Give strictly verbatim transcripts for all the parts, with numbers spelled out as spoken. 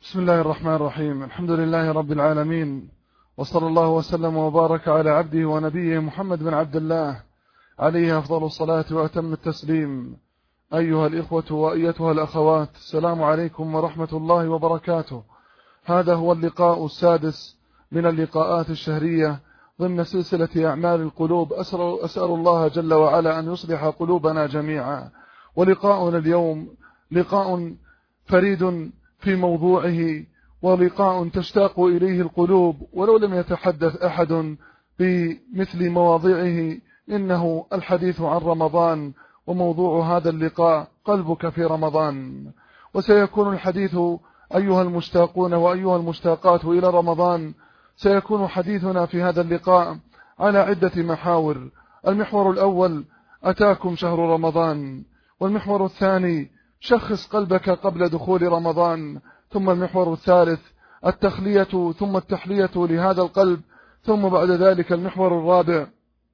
بسم الله الرحمن الرحيم. الحمد لله رب العالمين، وصلى الله وسلم وبارك على عبده ونبيه محمد بن عبد الله عليه أفضل الصلاة وأتم التسليم. أيها الإخوة وأيتها الأخوات، السلام عليكم ورحمة الله وبركاته. هذا هو اللقاء السادس من اللقاءات الشهرية ضمن سلسلة أعمال القلوب. أسأل, أسأل الله جل وعلا أن يصلح قلوبنا جميعا. ولقاؤنا اليوم لقاء فريد في موضوعه، ولقاء تشتاق إليه القلوب ولو لم يتحدث أحد بمثل مواضيعه. إنه الحديث عن رمضان، وموضوع هذا اللقاء قلبك في رمضان. وسيكون الحديث أيها المشتاقون وأيها المشتاقات إلى رمضان، سيكون حديثنا في هذا اللقاء على عدة محاور. المحور الأول: أتاكم شهر رمضان. والمحور الثاني: شخص قلبك قبل دخول رمضان. ثم المحور الثالث: التخلية ثم التحلية لهذا القلب. ثم بعد ذلك المحور الرابع: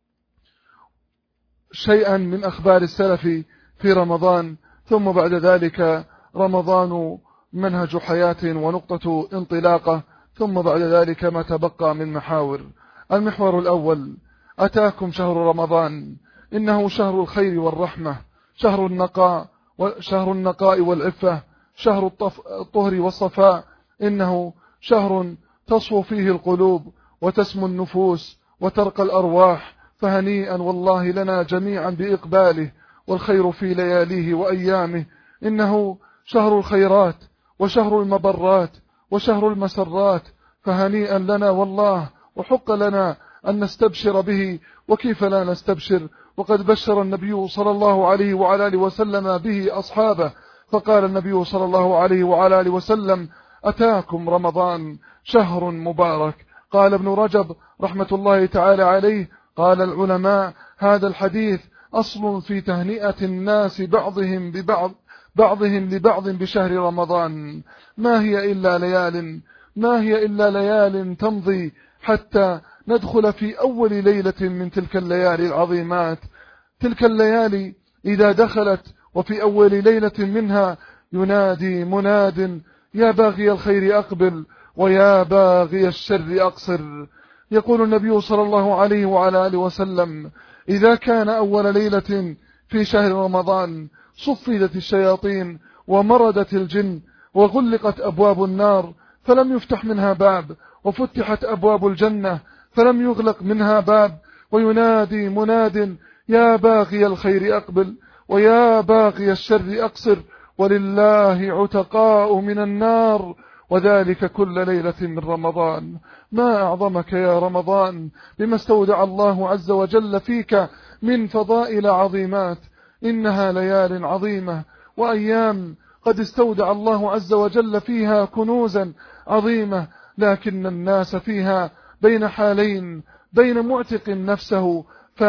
شيئا من أخبار السلف في رمضان. ثم بعد ذلك رمضان منهج حياة ونقطة انطلاقة. ثم بعد ذلك ما تبقى من محاور. المحور الأول: أتاكم شهر رمضان. إنه شهر الخير والرحمة، شهر النقاء وشهر النقاء والعفة، شهر الطهر والصفاء. إنه شهر تصفو فيه القلوب وتسمو النفوس وترقى الأرواح. فهنيئا والله لنا جميعا بإقباله، والخير في لياليه وأيامه. إنه شهر الخيرات وشهر المبرات وشهر المسرات. فهنيئا لنا والله، وحق لنا أن نستبشر به. وكيف لا نستبشر وقد بشر النبي صلى الله عليه وعلى آله وسلم به أصحابه. فقال النبي صلى الله عليه وعلى آله وسلم: أتاكم رمضان شهر مبارك. قال ابن رجب رحمة الله تعالى عليه: قال العلماء: هذا الحديث أصل في تهنئة الناس بعضهم ببعض بعضهم لبعض بشهر رمضان. ما هي إلا ليال ما هي إلا ليال تمضي حتى ندخل في أول ليلة من تلك الليالي العظيمات. تلك الليالي إذا دخلت وفي أول ليلة منها ينادي مناد: يا باغي الخير أقبل ويا باغي الشر أقصر. يقول النبي صلى الله عليه وعلى آله وسلم: إذا كان أول ليلة في شهر رمضان صفدت الشياطين ومردت الجن وغلقت أبواب النار فلم يفتح منها باب، وفتحت أبواب الجنة فلم يغلق منها باب. وينادي مناد: يا باغي الخير أقبل ويا باغي الشر أقصر، ولله عتقاء من النار، وذلك كل ليلة من رمضان. ما أعظمك يا رمضان بما استودع الله عز وجل فيك من فضائل عظيمات. إنها ليال عظيمة وأيام قد استودع الله عز وجل فيها كنوزا عظيمة، لكن الناس فيها بين حالين: بين معتق نفسه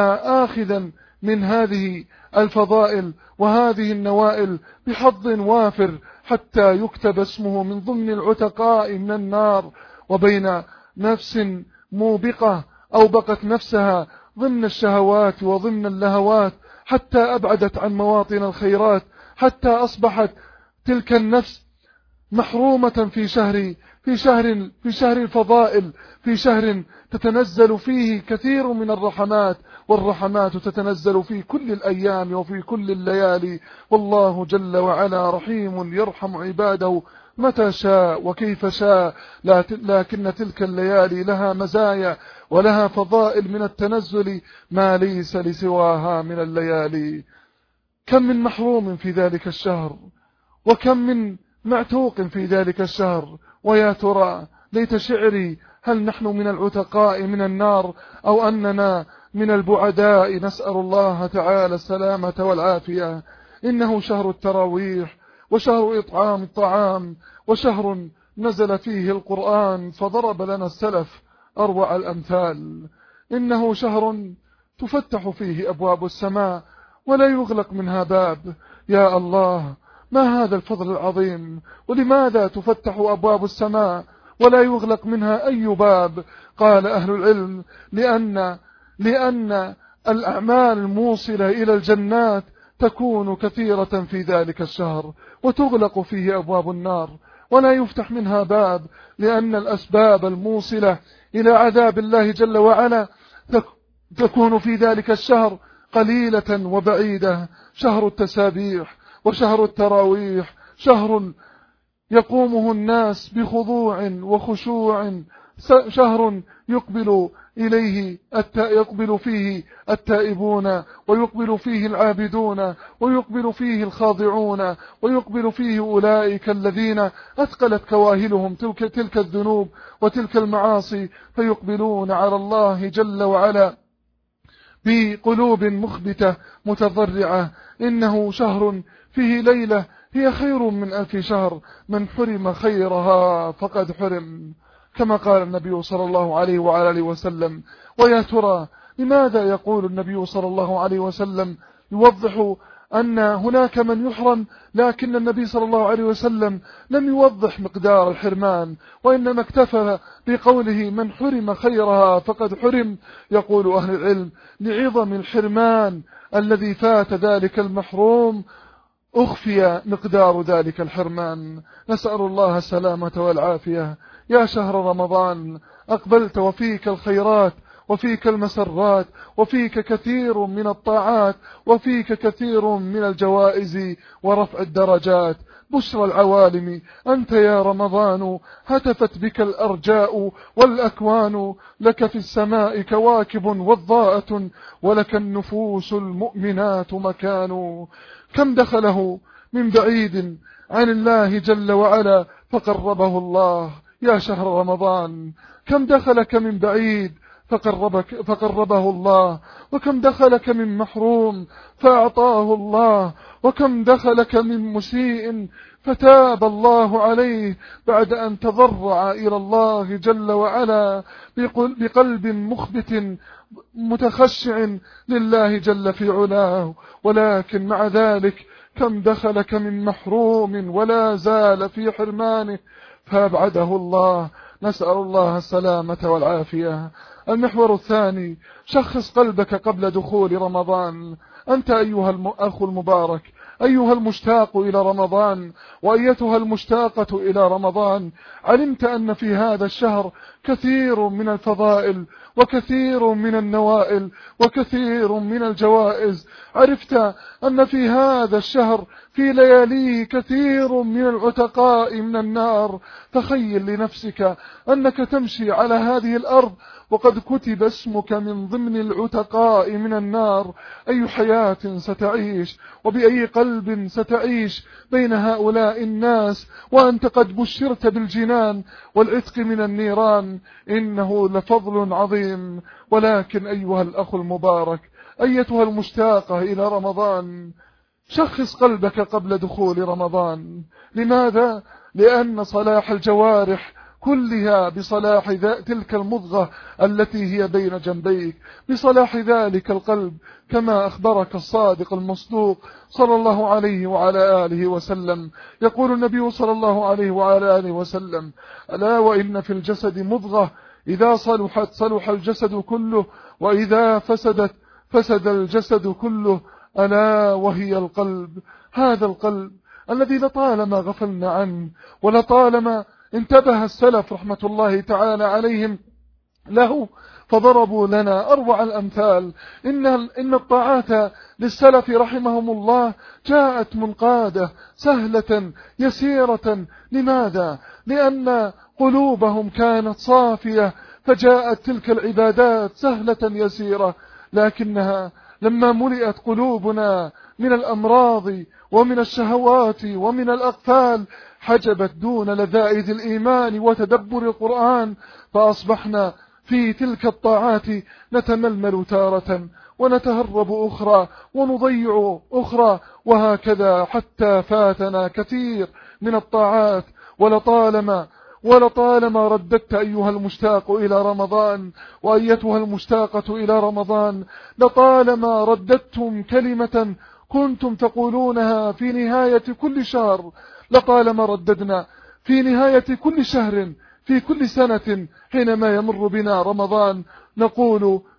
فآخذا من هذه الفضائل وهذه النوائل بحظ وافر حتى يكتب اسمه من ضمن العتقاء من النار، وبين نفس موبقة أو بقت نفسها ضمن الشهوات وضمن اللهوات حتى أبعدت عن مواطن الخيرات، حتى أصبحت تلك النفس محرومة في شهر في شهر في شهر الفضائل، في شهر تتنزل فيه كثير من الرحمات، والرحمات تتنزل في كل الأيام وفي كل الليالي. والله جل وعلا رحيم يرحم عباده متى شاء وكيف شاء، لكن تلك الليالي لها مزايا ولها فضائل من التنزل ما ليس لسواها من الليالي. كم من محروم في ذلك الشهر، وكم من معتوق في ذلك الشهر. ويا ترى ليت شعري هل نحن من العتقاء من النار أو أننا من البعداء، نسأل الله تعالى السلامة والعافية. إنه شهر التراويح وشهر إطعام الطعام، وشهر نزل فيه القرآن فضرب لنا السلف أروع الأمثال. إنه شهر تفتح فيه أبواب السماء ولا يغلق منها باب. يا الله، ما هذا الفضل العظيم! ولماذا تفتح أبواب السماء ولا يغلق منها أي باب؟ قال أهل العلم: لأن لأن الأعمال الموصلة إلى الجنات تكون كثيرة في ذلك الشهر، وتغلق فيه أبواب النار. ولا يفتح منها باب، لأن الأسباب الموصلة إلى عذاب الله جل وعلا تكون في ذلك الشهر قليلة وبعيدة. شهر التسابيح وشهر التراويح، شهر يقومه الناس بخضوع وخشوع، شهر يقبل إليه يقبل فيه التائبون، ويقبل فيه العابدون، ويقبل فيه الخاضعون، ويقبل فيه أولئك الذين أثقلت كواهلهم تلك, تلك الذنوب وتلك المعاصي، فيقبلون على الله جل وعلا بقلوب مخبتة متضرعة. إنه شهر فيه ليلة هي خير من ألف شهر، من حرم خيرها فقد حرم، كما قال النبي صلى الله عليه وعلى آله وسلم. ويا ترى لماذا يقول النبي صلى الله عليه وسلم يوضح أن هناك من يحرم، لكن النبي صلى الله عليه وسلم لم يوضح مقدار الحرمان، وإنما اكتفى بقوله من حرم خيرها فقد حرم. يقول أهل العلم لعظم الحرمان الذي فات ذلك المحروم أخفي مقدار ذلك الحرمان. نسأل الله السلامة والعافية. يا شهر رمضان أقبلت وفيك الخيرات وفيك المسرات وفيك كثير من الطاعات وفيك كثير من الجوائز ورفع الدرجات. بشرى العوالم أنت يا رمضان، هتفت بك الأرجاء والأكوان، لك في السماء كواكب وضاءة، ولك النفوس المؤمنات مكان. كم دخله من بعيد عن الله جل وعلا فقربه الله يا شهر رمضان. كم دخلك من بعيد فقربك فقربه الله، وكم دخلك من محروم فأعطاه الله، وكم دخلك من مسيء فتاب الله عليه بعد أن تضرع إلى الله جل وعلا بقلب مخبت متخشع لله جل في علاه. ولكن مع ذلك كم دخلك من محروم ولا زال في حرمانه فأبعده الله. نسأل الله السلامة والعافية. المحور الثاني، شخص قلبك قبل دخول رمضان. أنت أيها الأخ المبارك، أيها المشتاق إلى رمضان وأيتها المشتاقة إلى رمضان، علمت أن في هذا الشهر كثير من الفضائل وكثير من النوائل وكثير من الجوائز. عرفت أن في هذا الشهر في لياليه كثير من العتقاء من النار. تخيل لنفسك أنك تمشي على هذه الأرض وقد كتب اسمك من ضمن العتقاء من النار. أي حياة ستعيش وبأي قلب ستعيش بين هؤلاء الناس وأنت قد بشرت بالجنان والعتق من النيران. إنه لفضل عظيم. ولكن أيها الأخ المبارك، أيتها المشتاقة إلى رمضان، شخص قلبك قبل دخول رمضان. لماذا؟ لأن صلاح الجوارح كلها بصلاح تلك المضغة التي هي بين جنبيك، بصلاح ذلك القلب، كما أخبرك الصادق المصدوق صلى الله عليه وعلى آله وسلم. يقول النبي صلى الله عليه وعلى آله وسلم: ألا وإن في الجسد مضغة إذا صلحت صلح الجسد كله، وإذا فسدت فسد الجسد كله، ألا وهي القلب. هذا القلب الذي لطالما غفلنا عنه، ولطالما انتبه السلف رحمة الله تعالى عليهم له فضربوا لنا أروع الأمثال. إن, إن الطاعات للسلف رحمهم الله جاءت منقادة سهلة يسيرة. لماذا؟ لأن قلوبهم كانت صافية فجاءت تلك العبادات سهلة يسيرة. لكنها لما ملئت قلوبنا من الأمراض ومن الشهوات ومن الأقفال حجبت دون لذائذ الإيمان وتدبر القرآن، فأصبحنا في تلك الطاعات نتململ تارة ونتهرب أخرى ونضيع أخرى، وهكذا حتى فاتنا كثير من الطاعات. ولطالما ولطالما رددت أيها المشتاق إلى رمضان وأيتها المشتاقة إلى رمضان، لطالما رددتم كلمة كنتم تقولونها في نهاية كل شهر، لطالما رددنا في نهاية كل شهر في كل سنة حينما يمر بنا رمضان، نقول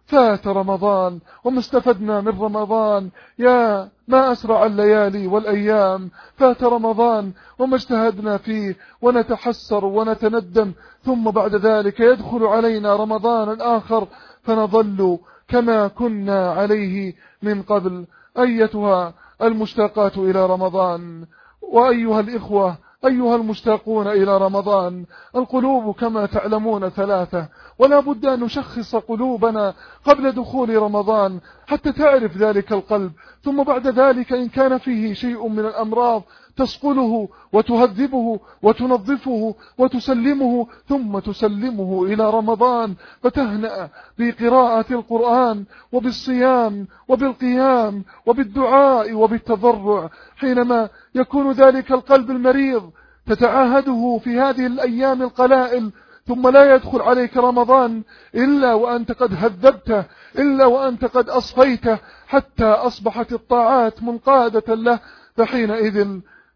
فات رمضان وما استفدنا من رمضان. يا ما أسرع الليالي والأيام، فات رمضان وما اجتهدنا فيه ونتحسر ونتندم، ثم بعد ذلك يدخل علينا رمضان الآخر فنظل كما كنا عليه من قبل. أيتها المشتاقات إلى رمضان، وأيها الإخوة أيها المشتاقون إلى رمضان، القلوب كما تعلمون ثلاثة، ولا بد أن نشخص قلوبنا قبل دخول رمضان حتى تعرف ذلك القلب، ثم بعد ذلك إن كان فيه شيء من الأمراض تصقله وتهذبه وتنظفه وتسلمه، ثم تسلمه إلى رمضان فتهنأ بقراءة القرآن وبالصيام وبالقيام وبالدعاء وبالتضرع. حينما يكون ذلك القلب المريض تتعاهده في هذه الأيام القلائل، ثم لا يدخل عليك رمضان إلا وأنت قد هذبته، إلا وأنت قد أصفيته حتى أصبحت الطاعات منقادة له، فحينئذ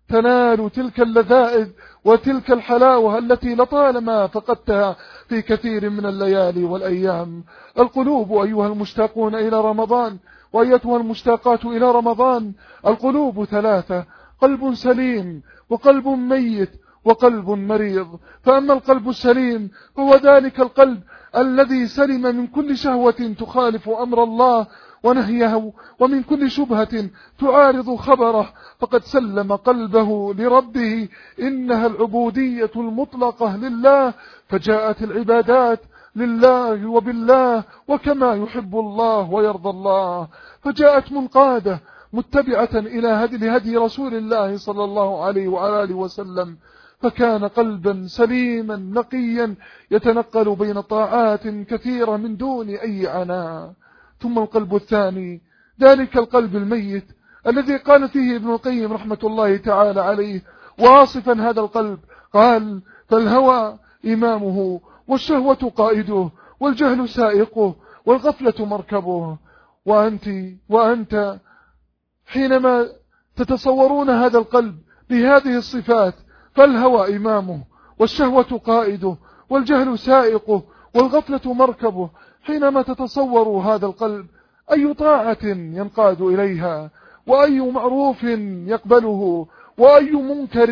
تنال تلك اللذائذ وتلك الحلاوة التي لطالما فقدتها في كثير من الليالي والأيام. القلوب أيها المشتاقون إلى رمضان وأيتها المشتاقات إلى رمضان، القلوب ثلاثة: قلب سليم وقلب ميت وقلب مريض. فأما القلب السليم هو ذلك القلب الذي سلم من كل شهوة تخالف أمر الله ونهيه، ومن كل شبهة تعارض خبره، فقد سلم قلبه لربه. إنها العبودية المطلقة لله، فجاءت العبادات لله وبالله وكما يحب الله ويرضى الله، فجاءت منقادة متبعة إلى هدي هدي رسول الله صلى الله عليه وعلى آله وسلم، فكان قلبا سليما نقيا يتنقل بين طاعات كثيرة من دون أي عناء. ثم القلب الثاني ذلك القلب الميت الذي قال فيه ابن القيم رحمة الله تعالى عليه واصفا هذا القلب، قال: فالهوى إمامه والشهوة قائده والجهل سائقه والغفلة مركبه. وأنت وأنت حينما تتصورون هذا القلب بهذه الصفات، فالهوى إمامه والشهوة قائده والجهل سائقه والغفلة مركبه، حينما تتصوروا هذا القلب أي طاعة ينقاد إليها، وأي معروف يقبله، وأي منكر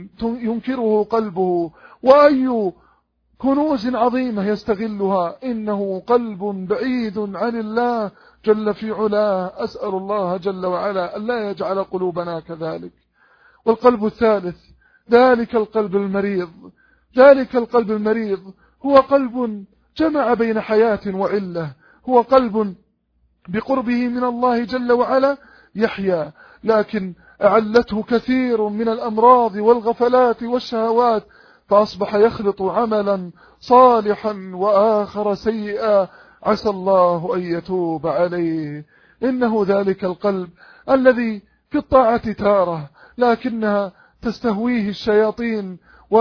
ينكره قلبه، وأي كنوز عظيمة يستغلها. إنه قلب بعيد عن الله جل في علاه. أسأل الله جل وعلا أن لا يجعل قلوبنا كذلك. والقلب الثالث ذلك القلب المريض. ذلك القلب المريض هو قلب جمع بين حياة وعلة، هو قلب بقربه من الله جل وعلا يحيا، لكن أعلته كثير من الأمراض والغفلات والشهوات، فأصبح يخلط عملا صالحا وآخر سيئا، عسى الله أن يتوب عليه. إنه ذلك القلب الذي في الطاعة تاره لكنها تستهويه الشياطين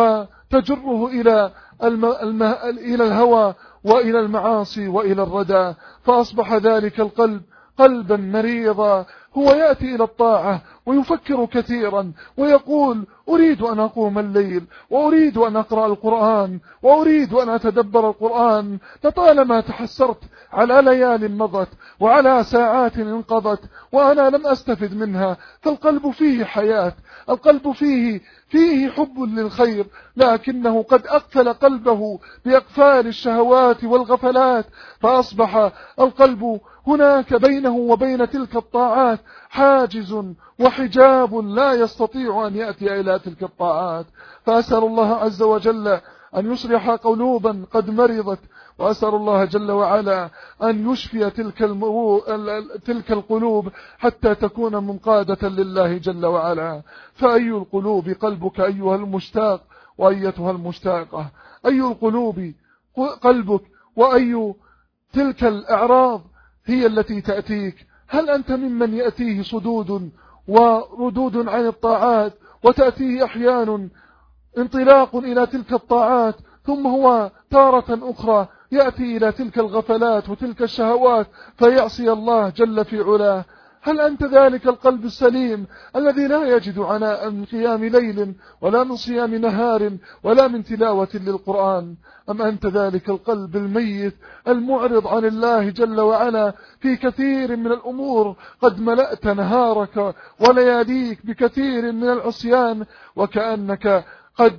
وتجره إلى الم... الم... إلى الهوى وإلى المعاصي وإلى الردى، فأصبح ذلك القلب قلبا مريضا. هو يأتي إلى الطاعة ويفكر كثيرا ويقول: أريد أن أقوم الليل، وأريد أن أقرأ القرآن، وأريد أن أتدبر القرآن، لطالما تحسرت على ليال مضت وعلى ساعات انقضت وأنا لم أستفد منها. فالقلب فيه حياة، القلب فيه فيه حب للخير، لكنه قد أقفل قلبه بأقفال الشهوات والغفلات، فأصبح القلب هناك بينه وبين تلك الطاعات حاجز وحجاب لا يستطيع أن يأتي إلى تلك الطاعات. فأسأل الله عز وجل أن يصلح قلوبا قد مرضت، وأسأل الله جل وعلا أن يشفي تلك, المرو... تلك القلوب حتى تكون منقادة لله جل وعلا. فأي القلوب قلبك أيها المشتاق وأيتها المشتاقة؟ أي القلوب قلبك، وأي تلك الأعراض هي التي تأتيك؟ هل أنت ممن يأتيه صدود وردود عن الطاعات، وتأتيه أحيان انطلاق إلى تلك الطاعات، ثم هو تارة أخرى يأتي إلى تلك الغفلات وتلك الشهوات فيعصي الله جل في علاه؟ هل أنت ذلك القلب السليم الذي لا يجد عناء من قيام ليل ولا من صيام نهار ولا من تلاوة للقرآن؟ أم أنت ذلك القلب الميت المعرض عن الله جل وعلا في كثير من الأمور، قد ملأت نهارك ولياليك بكثير من العصيان، وكأنك قد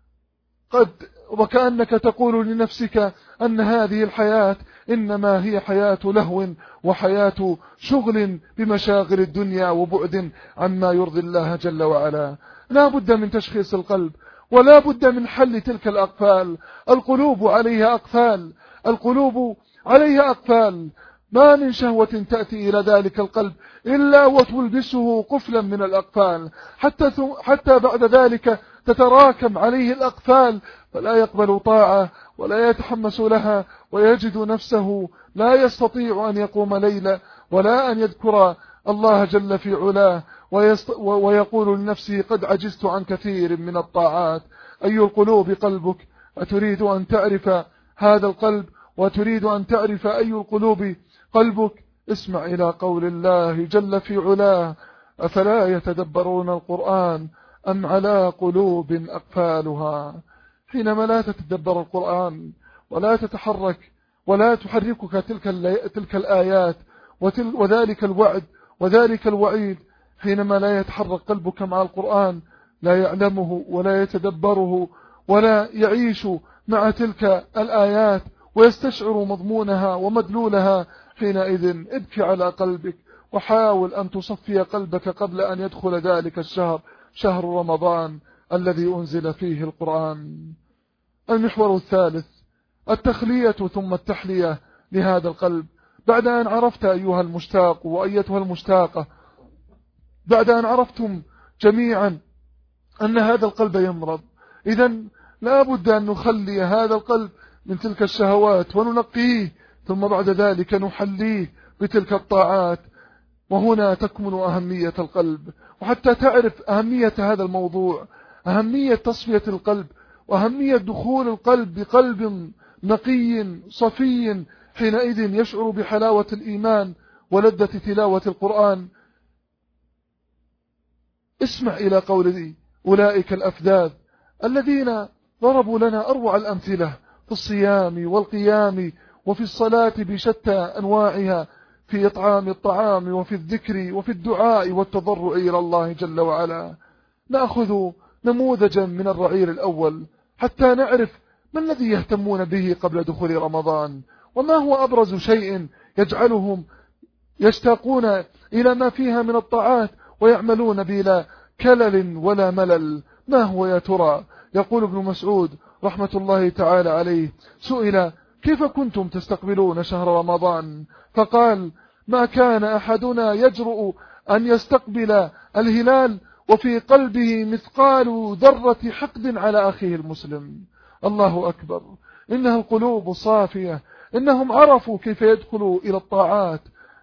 قد وكأنك تقول لنفسك أن هذه الحياة إنما هي حياة لهو وحياة شغل بمشاغل الدنيا وبعد عما يرضي الله جل وعلا. لا بد من تشخيص القلب، ولا بد من حل تلك الأقفال. القلوب عليها أقفال، القلوب عليها أقفال. ما من شهوة تأتي إلى ذلك القلب إلا وتلبسه قفلا من الأقفال، حتى, حتى بعد ذلك تتراكم عليه الأقفال، فلا يقبل طاعة ولا يتحمس لها، ويجد نفسه لا يستطيع أن يقوم ليلا ولا أن يذكر الله جل في علاه، ويقول لنفسه قد عجزت عن كثير من الطاعات. أي القلوب قلبك؟ أتريد أن تعرف هذا القلب وتريد أن تعرف أي القلوب قلبك؟ اسمع إلى قول الله جل في علاه: أفلا يتدبرون القرآن أم على قلوب أقفالها؟ حينما لا تتدبر القرآن ولا تتحرك ولا تحركك تلك, تلك الآيات وذلك الوعد وذلك الوعيد، حينما لا يتحرك قلبك مع القرآن، لا يعلمه ولا يتدبره ولا يعيش مع تلك الآيات ويستشعر مضمونها ومدلولها، حينئذ ابكي على قلبك وحاول أن تصفي قلبك قبل أن يدخل ذلك الشهر، شهر رمضان الذي أنزل فيه القرآن. المحور الثالث: التخلية ثم التحلية لهذا القلب. بعد أن عرفت أيها المشتاق وأيتها المشتاقة، بعد أن عرفتم جميعا أن هذا القلب يمرض، إذن لا بد أن نخلي هذا القلب من تلك الشهوات وننقيه، ثم بعد ذلك نحليه بتلك الطاعات. وهنا تكمن أهمية القلب. وحتى تعرف أهمية هذا الموضوع، أهمية تصفية القلب وأهمية دخول القلب بقلب نقي صفي، حينئذ يشعر بحلاوة الإيمان ولذة تلاوة القرآن. اسمع إلى قول أولئك الأفذاذ الذين ضربوا لنا أروع الأمثلة في الصيام والقيام وفي الصلاة بشتى أنواعها، في إطعام الطعام وفي الذكر وفي الدعاء والتضرع إلى الله جل وعلا. نأخذ نموذجا من الرعيل الأول حتى نعرف ما الذي يهتمون به قبل دخول رمضان، وما هو أبرز شيء يجعلهم يشتاقون إلى ما فيها من الطاعات ويعملون بلا كلل ولا ملل. ما هو يا ترى؟ يقول ابن مسعود رحمة الله تعالى عليه: سئل كيف كنتم تستقبلون شهر رمضان؟ فقال: ما كان أحدنا يجرؤ أن يستقبل الهلال وفي قلبه مثقال ذرة حقد على أخيه المسلم. الله أكبر، إنها القلوب الصافية، إنهم عرفوا كيف يدخلوا إلى الطاعات،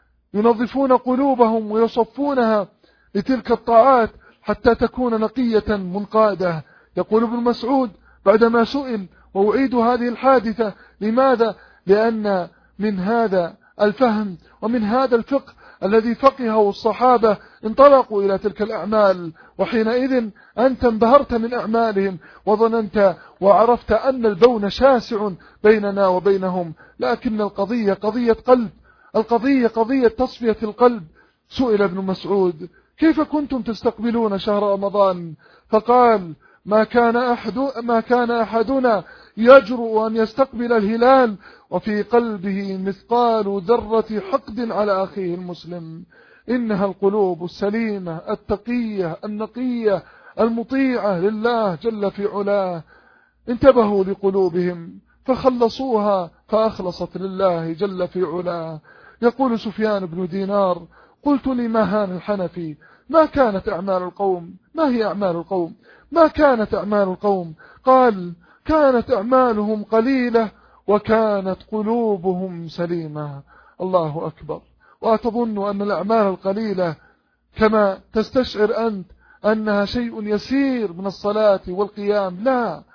ينظفون قلوبهم ويصفونها لتلك الطاعات حتى تكون نقية منقادة. يقول ابن مسعود بعدما سئل وأعيد هذه الحادثة: لماذا؟ لأن من هذا الفهم ومن هذا الفقه الذي فقهه الصحابة انطلقوا إلى تلك الأعمال، وحينئذ أنت انبهرت من أعمالهم وظننت وعرفت أن البون شاسع بيننا وبينهم، لكن القضية قضية قلب، القضية قضية تصفية القلب. سئل ابن مسعود: كيف كنتم تستقبلون شهر رمضان؟ فقال: ما كان أحد ما كان أحدنا يجرؤ أن يستقبل الهلال وفي قلبه مثقال ذرة حقد على أخيه المسلم. إنها القلوب السليمة التقية النقية المطيعة لله جل في علاه. انتبهوا لقلوبهم فخلصوها فأخلصت لله جل في علاه. يقول سفيان بن دينار: قلت لمهان الحنفي: ما كانت أعمال القوم؟ ما هي أعمال القوم؟ ما كانت أعمال القوم؟ قال: كانت أعمالهم قليلة وكانت قلوبهم سليمة. الله أكبر. وأتظن أن الأعمال القليلة كما تستشعر أنت أنها شيء يسير من الصلاة والقيام، لا،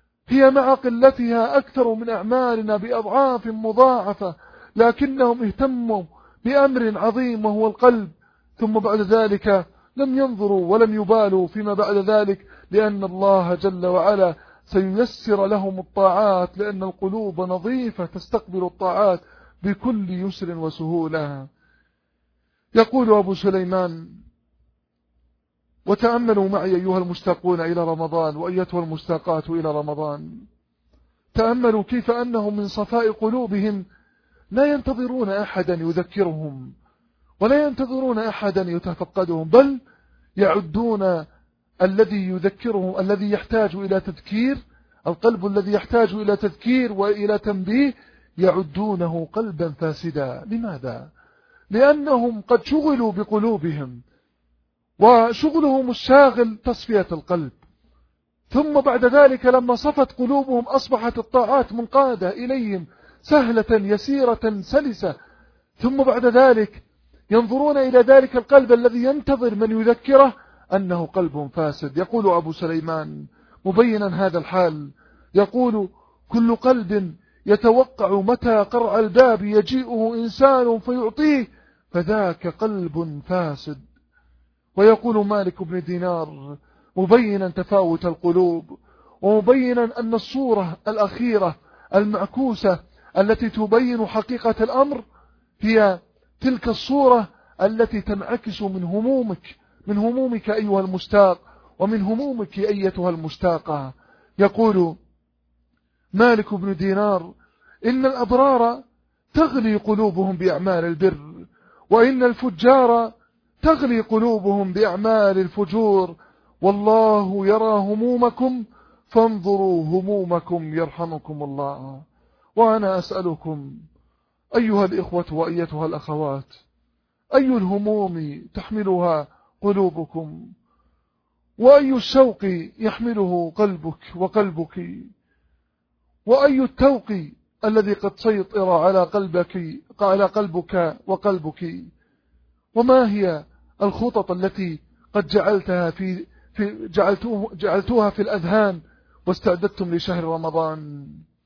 هي مع قلتها أكثر من أعمالنا بأضعاف مضاعفة، لكنهم اهتموا بأمر عظيم وهو القلب. ثم بعد ذلك لم ينظروا ولم يبالوا فيما بعد ذلك، لأن الله جل وعلا سييسر لهم الطاعات، لأن القلوب نظيفة تستقبل الطاعات بكل يسر وسهولة. يقول أبو سليمان: وتأملوا معي أيها المشتاقون إلى رمضان وأيتها المشتاقات إلى رمضان، تأملوا كيف أنهم من صفاء قلوبهم لا ينتظرون أحدا يذكرهم ولا ينتظرون أحدا يتفقدهم، بل يعدون الذي يذكرهم، الذي يحتاج إلى تذكير، القلب الذي يحتاج إلى تذكير وإلى تنبيه، يعدونه قلبا فاسدا. لماذا؟ لأنهم قد شغلوا بقلوبهم، وشغلهم الشاغل تصفية القلب، ثم بعد ذلك لما صفت قلوبهم أصبحت الطاعات منقادة إليهم سهلة يسيرة سلسة، ثم بعد ذلك ينظرون إلى ذلك القلب الذي ينتظر من يذكره أنه قلب فاسد. يقول أبو سليمان مبينا هذا الحال، يقول: كل قلب يتوقع متى قرع الباب يجيئه إنسان فيعطيه فذاك قلب فاسد. ويقول مالك بن دينار مبينا تفاوت القلوب، ومبينا أن الصورة الأخيرة المعكوسة التي تبين حقيقة الأمر هي تلك الصورة التي تنعكس من همومك من همومك أيها المشتاق، ومن همومك أيتها المشتاقة. يقول مالك بن دينار: إن الأبرار تغلي قلوبهم بأعمال البر، وإن الفجار تغلي قلوبهم بأعمال الفجور، والله يرى همومكم فانظروا همومكم يرحمكم الله. وأنا أسألكم أيها الإخوة وأيتها الأخوات، أي الهموم تحملها قلوبكم، وأي الشوق يحمله قلبك وقلبك، وأي التوق الذي قد سيطر على قلبك على قلبك وقلبك، وما هي الخطط التي قد جعلتها في, في جعلتوه جعلتوها في الأذهان واستعددتم لشهر رمضان.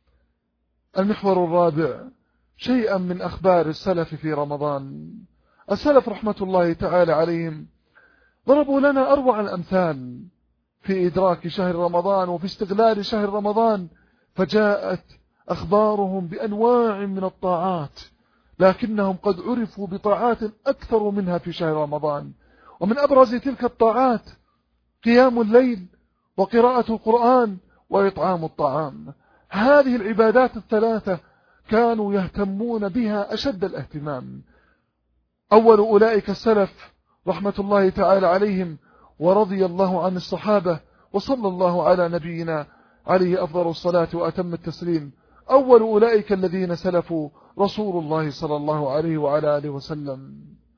المحور الرابع: شيئا من أخبار السلف في رمضان. السلف رحمة الله تعالى عليهم ضربوا لنا أروع الأمثال في إدراك شهر رمضان وفي استغلال شهر رمضان، فجاءت أخبارهم بأنواع من الطاعات، لكنهم قد عرفوا بطاعات أكثر منها في شهر رمضان. ومن أبرز تلك الطاعات قيام الليل وقراءة القرآن وإطعام الطعام. هذه العبادات الثلاثة كانوا يهتمون بها أشد الاهتمام. أول أولئك السلف رحمة الله تعالى عليهم ورضي الله عن الصحابة، وصلى الله على نبينا عليه أفضل الصلاة وأتم التسليم، أول أولئك الذين سلفوا رسول الله صلى الله عليه وعلى آله وسلم.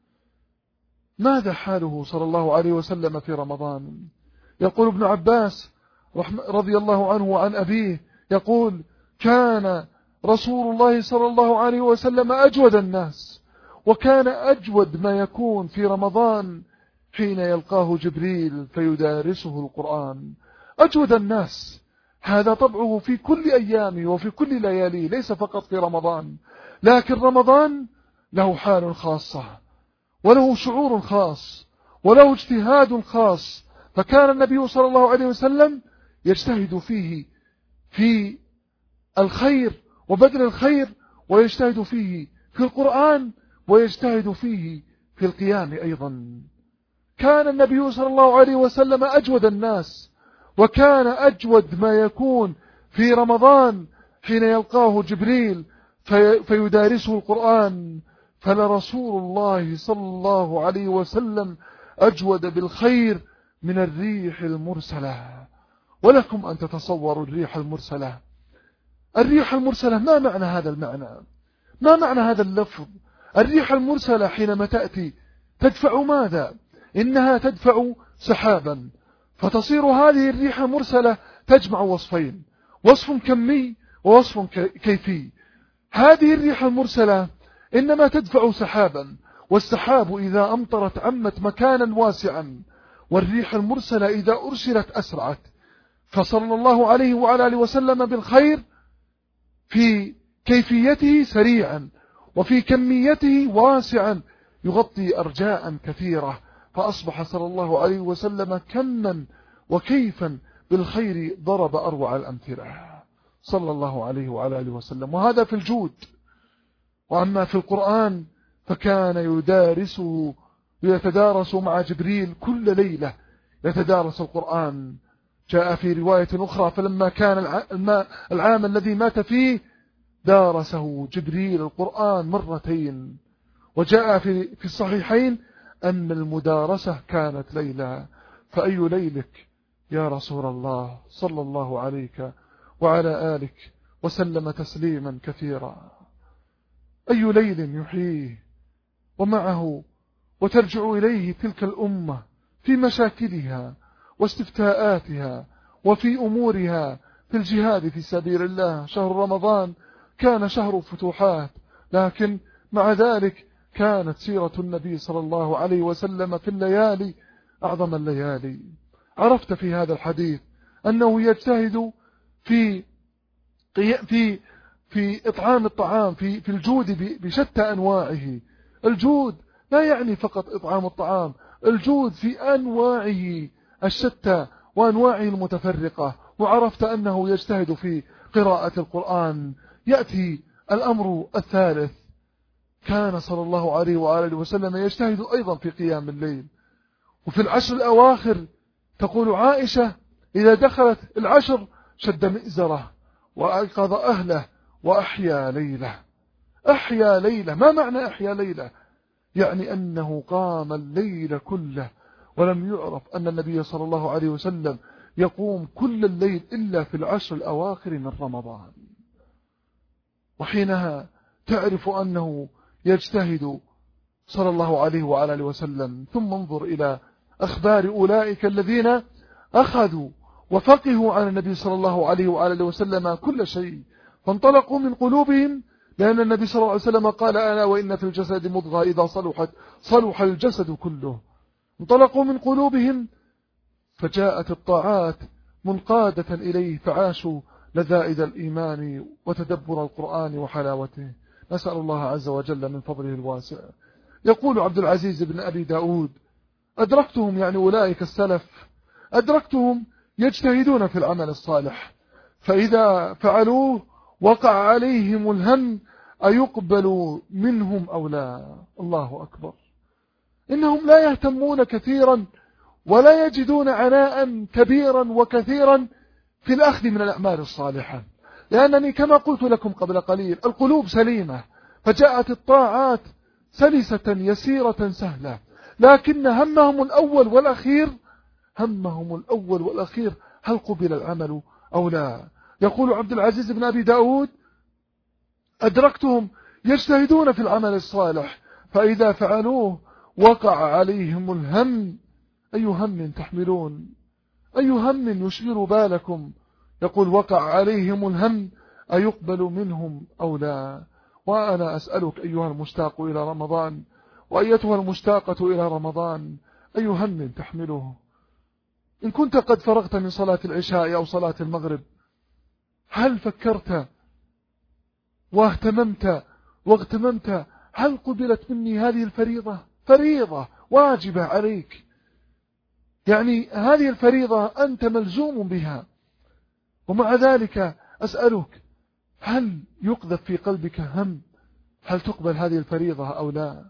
ماذا حاله صلى الله عليه وسلم في رمضان؟ يقول ابن عباس رضي الله عنه وعن أبيه، يقول: كان رسول الله صلى الله عليه وسلم أجود الناس، وكان أجود ما يكون في رمضان حين يلقاه جبريل فيدارسه القرآن. أجود الناس، هذا طبعه في كل أيامه وفي كل لياليه، ليس فقط في رمضان، لكن رمضان له حال خاصة وله شعور خاص وله اجتهاد خاص. فكان النبي صلى الله عليه وسلم يجتهد فيه في الخير وبذل الخير، ويجتهد فيه في القرآن، ويجتهد فيه في القيام أيضا. كان النبي صلى الله عليه وسلم أجود الناس، وكان أجود ما يكون في رمضان حين يلقاه جبريل في فيدارسه القرآن. فلرسول الله صلى الله عليه وسلم أجود بالخير من الريح المرسلة. ولكم أن تتصوروا الريح المرسلة. الريح المرسلة، ما معنى هذا المعنى؟ ما معنى هذا اللفظ؟ الريح المرسلة حينما تأتي تدفع ماذا؟ إنها تدفع سحابا، فتصير هذه الريح المرسلة تجمع وصفين: وصف كمي ووصف كيفي. هذه الريح المرسلة إنما تدفع سحابا، والسحاب إذا أمطرت عمت مكانا واسعا، والريح المرسلة إذا أرسلت أسرعت. فصلى الله عليه وعلى آله وسلم بالخير في كيفيته سريعا، وفي كميته واسعا، يغطي أرجاء كثيرة، فأصبح صلى الله عليه وسلم كما وكيفا بالخير ضرب أروع الأمثلة صلى الله عليه وعلى آله وسلم. وهذا في الجود. وأما في القرآن فكان يدارسه يتدارس مع جبريل كل ليلة، يتدارس القرآن. جاء في رواية أخرى فلما كان العام الذي مات فيه دارسه جبريل القرآن مرتين. وجاء في في الصحيحين أن المدارسة كانت ليلة. فأي ليلك يا رسول الله صلى الله عليك وعلى آلك وسلم تسليما كثيرا. أي ليل يحييه ومعه وترجع إليه تلك الأمة في مشاكلها واستفتاءاتها وفي أمورها في الجهاد في سبيل الله. شهر رمضان كان شهر فتوحات، لكن مع ذلك كانت سيرة النبي صلى الله عليه وسلم في الليالي أعظم الليالي. عرفت في هذا الحديث أنه يجتهد في في في إطعام الطعام، في في الجود بشتى أنواعه. الجود لا يعني فقط إطعام الطعام، الجود في أنواعه الشتى وأنواعه المتفرقة. وعرفت أنه يجتهد في قراءة القرآن. يأتي الأمر الثالث، كان صلى الله عليه وآله وسلم يجتهد أيضا في قيام الليل. وفي العشر الأواخر تقول عائشة إذا دخلت العشر شد مئزره وأيقظ أهله وأحيا ليلة. أحيا ليلة، ما معنى أحيا ليلة؟ يعني أنه قام الليل كله. ولم يعرف أن النبي صلى الله عليه وسلم يقوم كل الليل إلا في العشر الأواخر من رمضان. وحينها تعرف أنه يجتهد صلى الله عليه وعلى آله وسلم. ثم انظر إلى أخبار أولئك الذين أخذوا وفقهوا عن النبي صلى الله عليه وعلى آله وسلم كل شيء، فانطلقوا من قلوبهم، لأن النبي صلى الله عليه وسلم قال ألا وإن في الجسد مضغة إذا صلحت صلح الجسد كله. انطلقوا من قلوبهم فجاءت الطاعات منقادة إليه، فعاشوا لذائذ الإيمان وتدبر القرآن وحلاوته. نسأل الله عز وجل من فضله الواسع. يقول عبد العزيز بن أبي داود أدركتهم، يعني أولئك السلف، أدركتهم يجتهدون في العمل الصالح، فإذا فعلوه وقع عليهم الهم أيقبل منهم أو لا. الله أكبر. إنهم لا يهتمون كثيرا ولا يجدون عناء كبيرا وكثيرا في الأخذ من الأعمال الصالحة، لأنني كما قلت لكم قبل قليل القلوب سليمة، فجاءت الطاعات سلسة يسيرة سهلة، لكن همهم الأول والأخير همهم الأول والأخير هل قبل العمل أو لا. يقول عبد العزيز بن أبي داود أدركتهم يجتهدون في العمل الصالح، فإذا فعلوه وقع عليهم الهم. أي هم تحملون؟ أي هم يشغل بالكم؟ يقول وقع عليهم الهم أيقبل منهم أو لا. وأنا أسألك أيها المشتاق إلى رمضان وأيتها المشتاقة إلى رمضان، أي هم تحمله؟ إن كنت قد فرغت من صلاة العشاء أو صلاة المغرب، هل فكرت واهتممت واغتممت هل قبلت مني هذه الفريضة؟ فريضة واجبة عليك، يعني هذه الفريضة أنت ملزوم بها. ومع ذلك أسألك هل يقذف في قلبك هم هل تقبل هذه الفريضة أو لا؟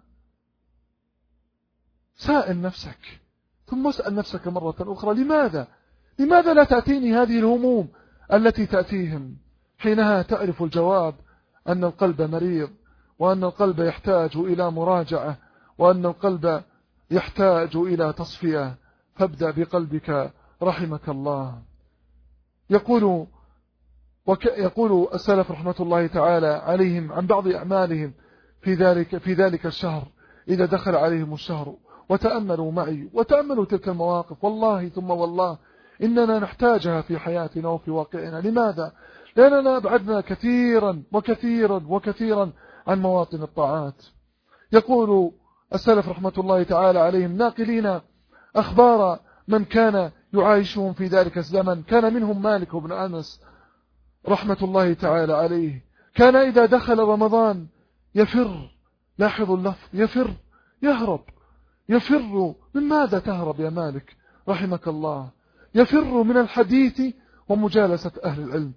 سائل نفسك، ثم اسأل نفسك مرة أخرى لماذا لماذا لا تأتيني هذه الهموم التي تأتيهم؟ حينها تعرف الجواب، أن القلب مريض، وأن القلب يحتاج إلى مراجعة، وأن القلب يحتاج إلى تصفية. فابدأ بقلبك رحمك الله. يقول وك يقول السلف رحمة الله تعالى عليهم عن بعض أعمالهم في ذلك في ذلك الشهر إذا دخل عليهم الشهر، وتأملوا معي وتأملوا تلك المواقف، والله ثم والله إننا نحتاجها في حياتنا وفي واقعنا. لماذا؟ لأننا أبعدنا كثيرا وكثيرا وكثيرا عن مواطن الطاعات. يقول السلف رحمة الله تعالى عليهم ناقلين أخبار من كان يعايشهم في ذلك الزمن، كان منهم مالك بن أنس رحمة الله تعالى عليه، كان إذا دخل رمضان يفر، لاحظوا اللفظ، يفر يهرب، يفر. من ماذا تهرب يا مالك رحمك الله؟ يفر من الحديث ومجالسة أهل العلم.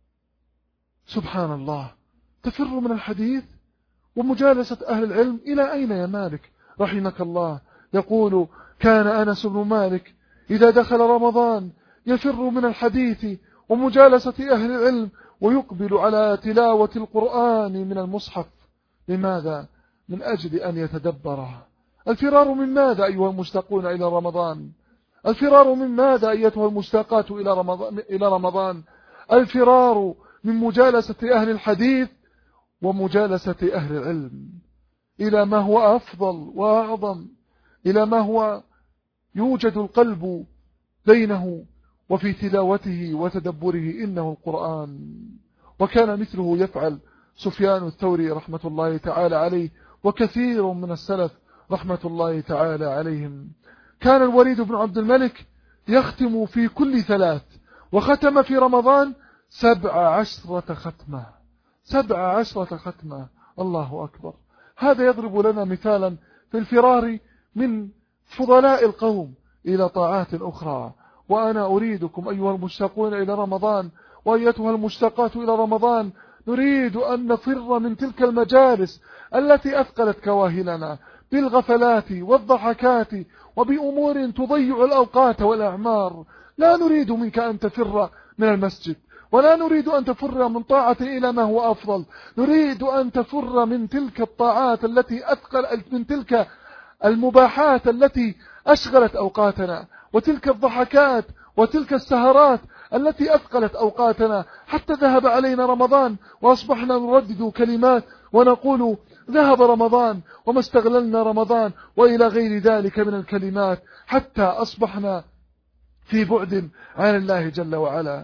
سبحان الله، تفر من الحديث ومجالسة أهل العلم. إلى أين يا مالك رحمك الله؟ يقول: كان أنس بن مالك إذا دخل رمضان يفر من الحديث ومجالسة أهل العلم ويقبل على تلاوة القرآن من المصحف. لماذا؟ من أجل أن يتدبره. الفرار من ماذا أيها المشتاقون إلى رمضان؟ الفرار من ماذا أيتها المشتاقات إلى رمضان؟ إلى رمضان الفرار من مجالسة أهل الحديث ومجالسة أهل العلم إلى ما هو أفضل وأعظم، إلى ما هو يوجد القلب بينه وفي تلاوته وتدبره، إنه القرآن. وكان مثله يفعل سفيان الثوري رحمة الله تعالى عليه، وكثير من السلف رحمة الله تعالى عليهم. كان الوليد بن عبد الملك يختم في كل ثلاث، وختم في رمضان سبع عشرة ختمة، سبع عشرة ختمة. الله أكبر. هذا يضرب لنا مثالا في الفرار من فضلاء القوم إلى طاعات أخرى. وأنا أريدكم أيها المشتاقون إلى رمضان وأيتها المشتاقات إلى رمضان، نريد أن نفر من تلك المجالس التي أثقلت كواهلنا بالغفلات والضحكات وبأمور تضيع الأوقات والأعمار. لا نريد منك أن تفر من المسجد، ولا نريد أن تفر من طاعة إلى ما هو أفضل. نريد أن تفر من تلك الطاعات التي أثقل، من تلك المباحات التي أشغلت أوقاتنا، وتلك الضحكات وتلك السهرات التي أثقلت أوقاتنا، حتى ذهب علينا رمضان وأصبحنا نردد كلمات ونقول ذهب رمضان وما استغللنا رمضان، وإلى غير ذلك من الكلمات، حتى أصبحنا في بعد عن الله جل وعلا.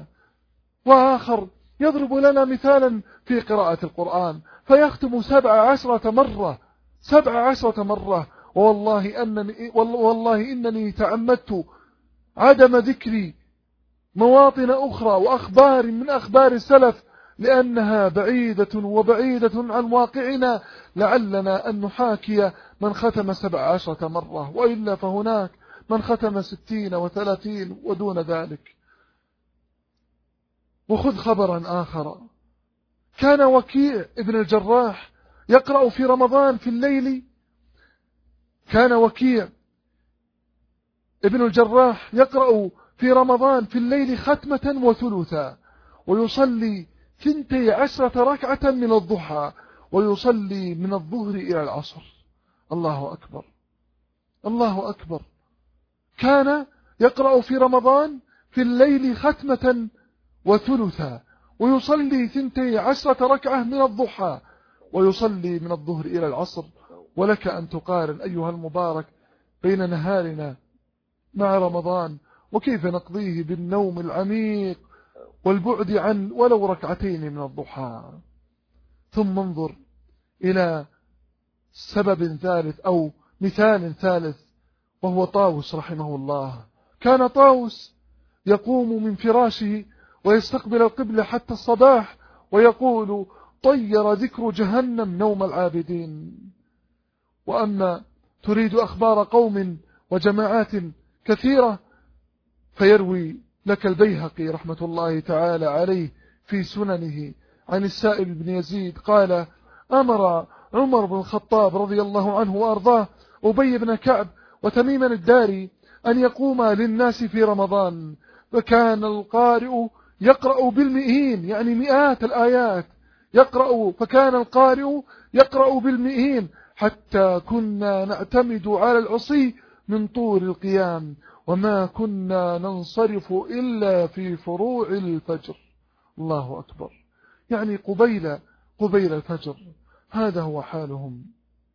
وآخر يضرب لنا مثالا في قراءة القرآن فيختم سبع عشرة مرة، سبع عشرة مرة. والله أنني, والله إنني تعمدت عدم ذكري مواطن أخرى وأخبار من أخبار السلف لأنها بعيدة وبعيدة عن واقعنا، لعلنا أن نحاكي من ختم سبع عشرة مرة، وإلا فهناك من ختم ستين وثلاثين ودون ذلك. وخذ خبرا آخر، كان وكيع ابن الجراح يقرأ في رمضان في الليل، كان وكيع ابن الجراح يقرأ في رمضان في الليل ختمة وثلثا، ويصلي ثنتي عشرة ركعة من الضحى، ويصلي من الظهر إلى العصر. الله أكبر، الله أكبر. كان يقرأ في رمضان في الليل ختمة وثلثا، ويصلي ثنتي عشرة ركعة من الضحى، ويصلي من الظهر إلى العصر. ولك أن تقارن أيها المبارك بين نهارنا مع رمضان، وكيف نقضيه بالنوم العميق والبعد عن ولو ركعتين من الضحى. ثم انظر إلى سبب ثالث أو مثال ثالث، وهو طاووس رحمه الله. كان طاووس يقوم من فراشه ويستقبل القبلة حتى الصباح ويقول: طير ذكر جهنم نوم العابدين. وأما تريد أخبار قوم وجماعات كثيرة فيروي لك البيهقي رحمة الله تعالى عليه في سننه عن السائب بن يزيد قال: أمر عمر بن الخطاب رضي الله عنه وأرضاه أبي بن كعب وتميما الداري أن يقوم للناس في رمضان، فكان القارئ يقرأ بالمئين، يعني مئات الآيات يقرأ، فكان القارئ يقرأ بالمئين حتى كنا نعتمد على العصي من طول القيام، وما كنا ننصرف إلا في فروع الفجر. الله أكبر، يعني قبيل قبيل الفجر. هذا هو حالهم.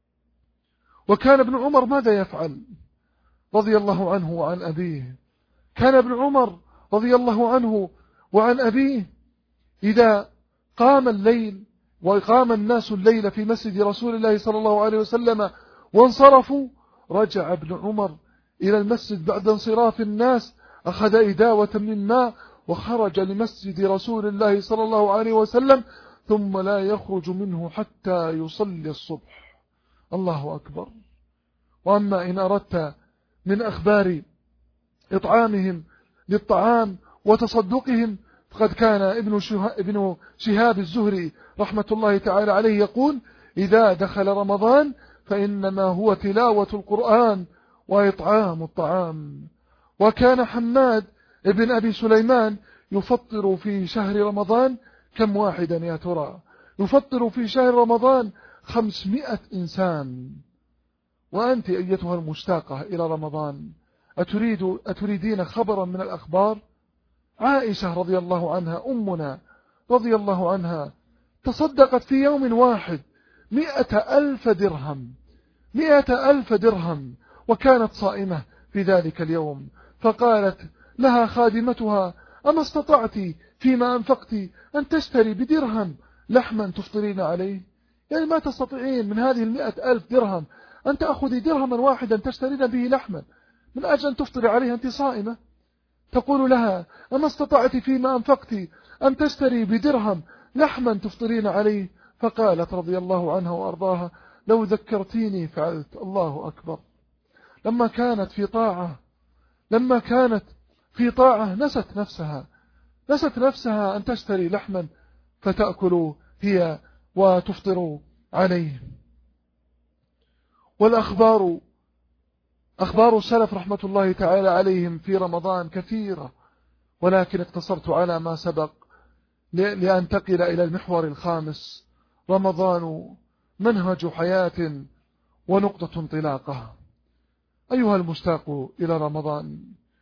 وكان ابن عمر ماذا يفعل رضي الله عنه وعن أبيه؟ كان ابن عمر رضي الله عنه وعن أبيه إذا قام الليل وقام الناس الليل في مسجد رسول الله صلى الله عليه وسلم وانصرفوا، رجع ابن عمر إلى المسجد بعد انصراف الناس، أخذ إداوة من ماء وخرج لمسجد رسول الله صلى الله عليه وسلم، ثم لا يخرج منه حتى يصلي الصبح. الله أكبر. وأما إن أردت من أخبار إطعامهم للطعام وتصدقهم فقد كان ابن, ابن شهاب الزهري رحمة الله تعالى عليه يقول: إذا دخل رمضان فإنما هو تلاوة القرآن وإطعام الطعام. وكان حماد ابن أبي سليمان يفطر في شهر رمضان كم واحدا يا ترى؟ يفطر في شهر رمضان خمسمائة إنسان. وأنت أيتها المشتاقة إلى رمضان أتريد أتريدين خبرا من الأخبار؟ عائشة رضي الله عنها أمنا رضي الله عنها تصدقت في يوم واحد مئة ألف درهم مئة ألف درهم وكانت صائمة في ذلك اليوم. فقالت لها خادمتها: أما استطعت فيما أنفقت أن تشتري بدرهم لحما تفطرين عليه؟ يعني ما تستطيعين من هذه المئة ألف درهم أن تأخذي درهما واحدا تشترين به لحما من أجل أن تفطري عليه أنت صائمة؟ تقول لها: أما استطعت فيما أنفقت أن تشتري بدرهم لحما تفطرين عليه؟ فقالت رضي الله عنها وأرضاها: لو ذكرتيني فعلت. الله أكبر. لما كانت في طاعة لما كانت في طاعة نست نفسها نست نفسها أن تشتري لحما فتأكل هي وتفطر عليه. والأخبار أخبار السلف رحمة الله تعالى عليهم في رمضان كثيرة، ولكن اقتصرت على ما سبق لأنتقل إلى المحور الخامس: رمضان منهج حياة ونقطة انطلاقة. أيها المشتاق إلى رمضان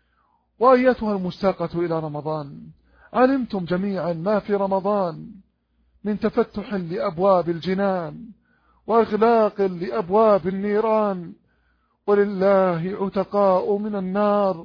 وأيتها المشتاقة إلى رمضان، علمتم جميعا ما في رمضان من تفتح لأبواب الجنان وإغلاق لأبواب النيران، ولله عتقاء من النار،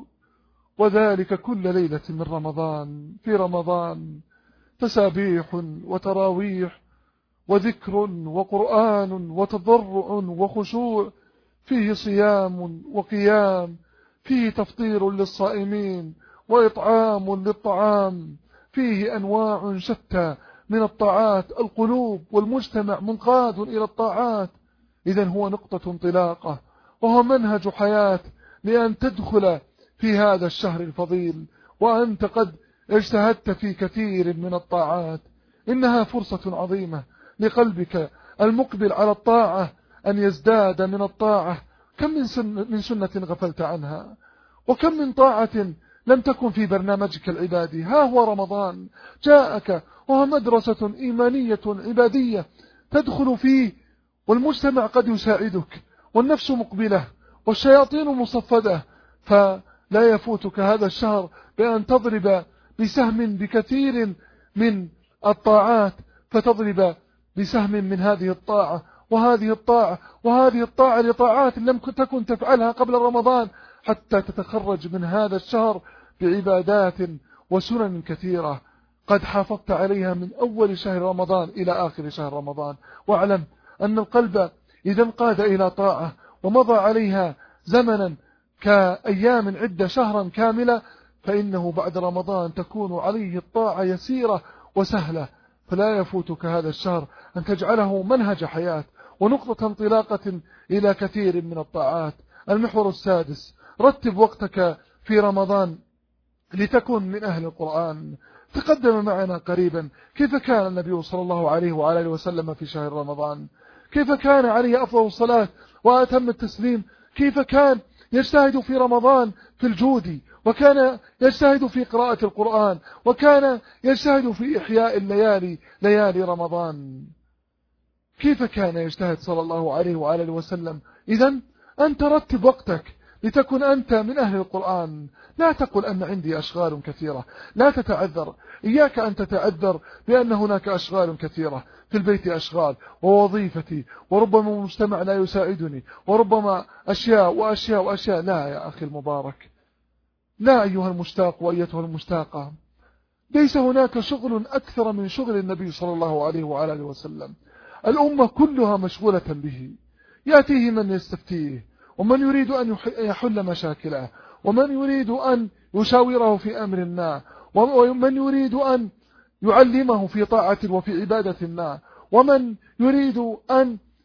وذلك كل ليلة من رمضان. في رمضان تسابيح وتراويح وذكر وقرآن وتضرع وخشوع، فيه صيام وقيام، فيه تفطير للصائمين وإطعام للطعام، فيه أنواع شتى من الطاعات. القلوب والمجتمع منقاد إلى الطاعات. إذن هو نقطة انطلاقة وهو منهج حياة لأن تدخل في هذا الشهر الفضيل وأنت قد اجتهدت في كثير من الطاعات. إنها فرصة عظيمة لقلبك المقبل على الطاعة أن يزداد من الطاعة. كم من, سن من سنة غفلت عنها، وكم من طاعة لم تكن في برنامجك العبادي. ها هو رمضان جاءك وهو مدرسة إيمانية عبادية تدخل فيه، والمجتمع قد يساعدك، والنفس مقبلة، والشياطين مصفدة. فلا يفوتك هذا الشهر بأن تضرب بسهم بكثير من الطاعات، فتضرب بسهم من هذه الطاعة وهذه الطاعة وهذه الطاعة لطاعات لم تكن تفعلها قبل رمضان، حتى تتخرج من هذا الشهر بعبادات وسنن كثيرة قد حافظت عليها من أول شهر رمضان إلى آخر شهر رمضان. واعلم أن القلب إذا انقاد إلى طاعة ومضى عليها زمنا كأيام عدة شهرا كاملة، فإنه بعد رمضان تكون عليه الطاعة يسيرة وسهلة. فلا يفوتك هذا الشهر أن تجعله منهج حياة ونقطة انطلاقة إلى كثير من الطاعات. المحور السادس: رتب وقتك في رمضان لتكن من أهل القرآن. تقدم معنا قريبا كيف كان النبي صلى الله عليه وآله وسلم في شهر رمضان، كيف كان عليه أفضل الصلاة وأتم التسليم، كيف كان يجتهد في رمضان في الجود، وكان يجتهد في قراءة القرآن، وكان يجتهد في إحياء الليالي ليالي رمضان. كيف كان يجتهد صلى الله عليه وآله وسلم؟ إذن أنت رتب وقتك لتكن أنت من أهل القرآن. لا تقل أن عندي أشغال كثيرة، لا تتعذر. إياك أن تتعذر بأن هناك أشغال كثيرة، في البيت أشغال ووظيفتي، وربما مجتمع لا يساعدني، وربما أشياء وأشياء وأشياء. لا يا أخي المبارك، لا أيها المشتاق وأيتها المشتاقة، ليس هناك شغل أكثر من شغل النبي صلى الله عليه وآله وسلم. الأمة كلها مشغولة به، يأتيه من يستفتيه، ومن يريد أن يحل مشاكله، ومن يريد أن يشاوره في أمر ما، ومن يريد أن يعلمه في طاعة وفي عبادة ما، ومن يريد أن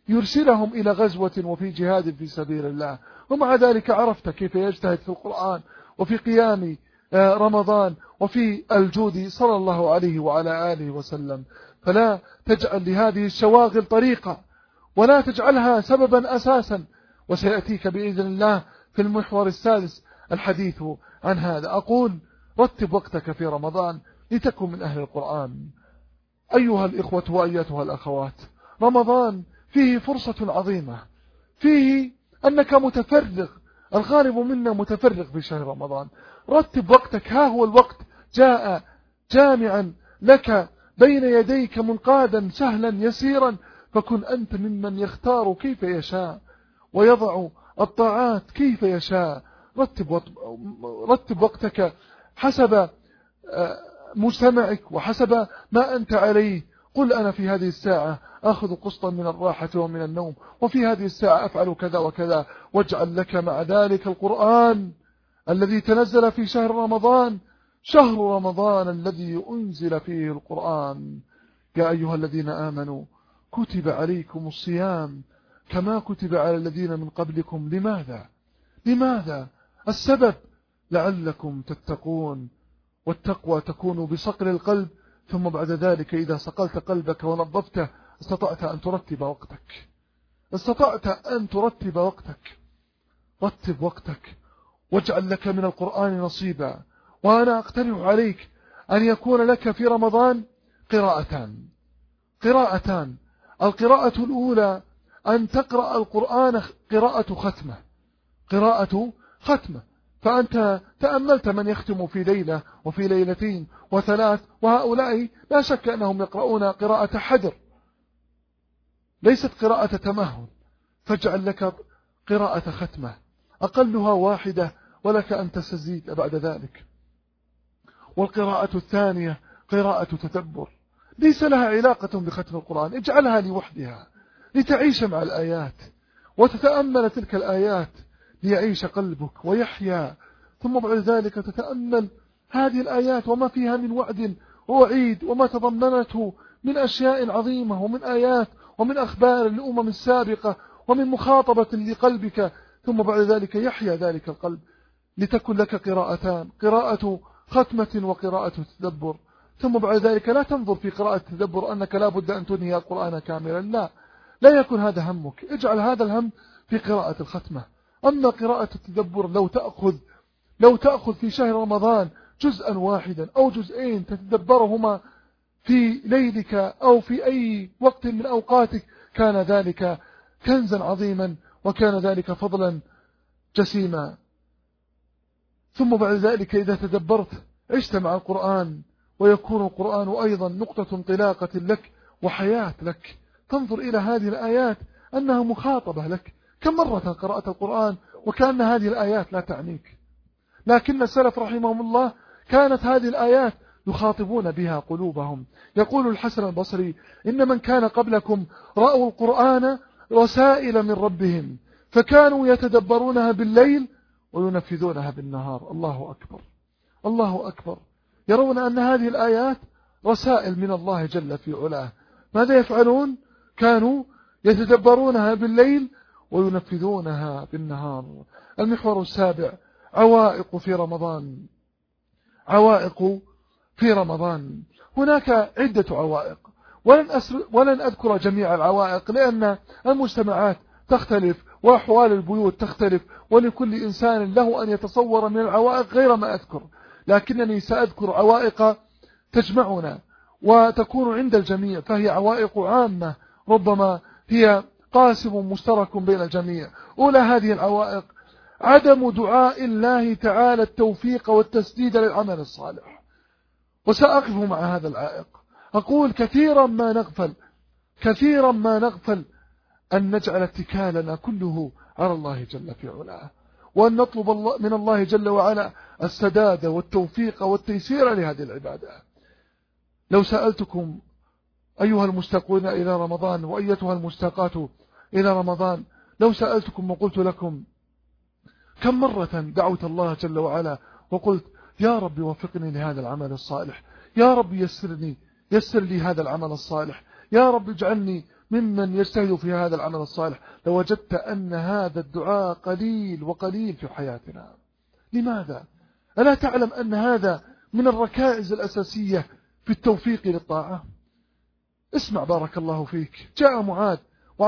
يرسلهم إلى غزوة وفي جهاد في سبيل الله، ومع ذلك عرفت كيف يجتهد في القرآن وفي قيام رمضان وفي الجود صلى الله عليه وعلى آله وسلم. فلا تجعل لهذه الشواغل طريقة، ولا تجعلها سببا أساسا. وسيأتيك بإذن الله في المحور السادس الحديث عن هذا. أقول رتب وقتك في رمضان لتكن من أهل القرآن. أيها الإخوة وأيتها الأخوات، رمضان فيه فرصة عظيمة، فيه أنك متفرغ، الغالب منا متفرغ في شهر رمضان. رتب وقتك، ها هو الوقت جاء جامعا لك بين يديك منقادا سهلا يسيرا، فكن أنت ممن يختار كيف يشاء ويضع الطاعات كيف يشاء. رتب, رتب وقتك حسب مجتمعك وحسب ما أنت عليه. قل أنا في هذه الساعة أخذ قسطا من الراحة ومن النوم، وفي هذه الساعة أفعل كذا وكذا، واجعل لك مع ذلك القرآن الذي تنزل في شهر رمضان، شهر رمضان الذي أنزل فيه القرآن. يا أيها الذين آمنوا كتب عليكم الصيام كما كتب على الذين من قبلكم. لماذا؟ لماذا؟ السبب لعلكم تتقون، والتقوى تكون بصقل القلب، ثم بعد ذلك إذا صقلت قلبك ونظفته استطعت أن ترتب وقتك، استطعت أن ترتب وقتك. رتب وقتك واجعل لك من القرآن نصيبا. وأنا أقترح عليك أن يكون لك في رمضان قراءتان قراءتان القراءة الأولى أن تقرأ القرآن قراءة ختمة قراءة ختمة فأنت تأملت من يختم في ليلة وفي ليلتين وثلاث، وهؤلاء لا شك أنهم يقرؤون قراءة حدر ليست قراءة تمهل، فاجعل لك قراءة ختمة أقلها واحدة ولك أن تستزيد بعد ذلك. والقراءة الثانية قراءة تدبر ليس لها علاقة بختم القرآن، اجعلها لوحدها لتعيش مع الآيات وتتأمل تلك الآيات ليعيش قلبك ويحيا، ثم بعد ذلك تتأمل هذه الآيات وما فيها من وعد ووعيد وما تضمنته من أشياء عظيمة ومن آيات ومن أخبار الأمم السابقة ومن مخاطبة لقلبك، ثم بعد ذلك يحيا ذلك القلب لتكن لك قراءتان، قراءة ختمة وقراءة تدبر. ثم بعد ذلك لا تنظر في قراءة التدبر أنك لا بد أن تنهي القرآن كاملا، لا لا يكن هذا همك، اجعل هذا الهم في قراءة الختمة. أما قراءة التدبر لو تأخذ لو تأخذ في شهر رمضان جزءا واحدا أو جزئين تتدبرهما في ليلك أو في أي وقت من أوقاتك كان ذلك كنزا عظيما وكان ذلك فضلا جسيما. ثم بعد ذلك إذا تدبرت عشت مع القرآن، ويكون القرآن أيضا نقطة انطلاقة لك وحياة لك، تنظر إلى هذه الآيات أنها مخاطبة لك. كم مرة قرأت القرآن وكأن هذه الآيات لا تعنيك، لكن السلف رحمهم الله كانت هذه الآيات يخاطبون بها قلوبهم. يقول الحسن البصري إن من كان قبلكم رأوا القرآن رسائل من ربهم فكانوا يتدبرونها بالليل وينفذونها بالنهار. الله أكبر الله أكبر. يرون أن هذه الآيات رسائل من الله جل في علاه. ماذا يفعلون؟ كانوا يتدبرونها بالليل وينفذونها بالنهار. المحور السابع عوائق في رمضان. عوائق في رمضان هناك عدة عوائق، ولن, ولن أذكر جميع العوائق لأن المجتمعات تختلف وأحوال البيوت تختلف، ولكل إنسان له أن يتصور من العوائق غير ما أذكر، لكنني سأذكر عوائق تجمعنا وتكون عند الجميع، فهي عوائق عامة ربما هي قاسم مشترك بين الجميع. أولى هذه العوائق عدم دعاء الله تعالى التوفيق والتسديد للعمل الصالح. وسأقف مع هذا العائق. أقول كثيرا ما نغفل كثيرا ما نغفل أن نجعل اتكالنا كله على الله جل في علاه، وأن نطلب من الله جل وعلا السداد والتوفيق والتيسير لهذه العبادة. لو سألتكم أيها المشتاقون إلى رمضان وأيتها المشتاقات إلى رمضان، لو سألتكم وقلت لكم كم مرة دعوت الله جل وعلا وقلت يا رب وفقني لهذا العمل الصالح، يا رب يسرني يسر لي هذا العمل الصالح، يا رب اجعلني ممن يجتهد في هذا العمل الصالح لوجدت أن هذا الدعاء قليل وقليل في حياتنا. لماذا؟ ألا تعلم أن هذا من الركائز الأساسية في التوفيق للطاعة؟ اسمع بارك الله فيك. جاء معاذ،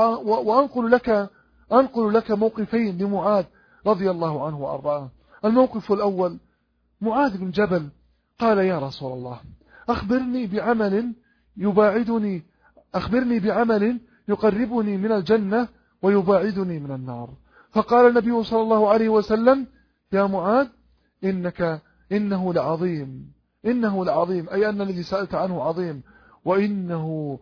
وأنقل لك أنقل لك موقفين لمعاذ رضي الله عنه وأرضاه. الموقف الأول، معاذ بن جبل قال: يا رسول الله، أخبرني بعمل يباعدني أخبرني بعمل يقربني من الجنة ويباعدني من النار. فقال النبي صلى الله عليه وسلم: يا معاذ، إنك إنه لعظيم إنه لعظيم أي أن الذي سألت عنه عظيم، وإنه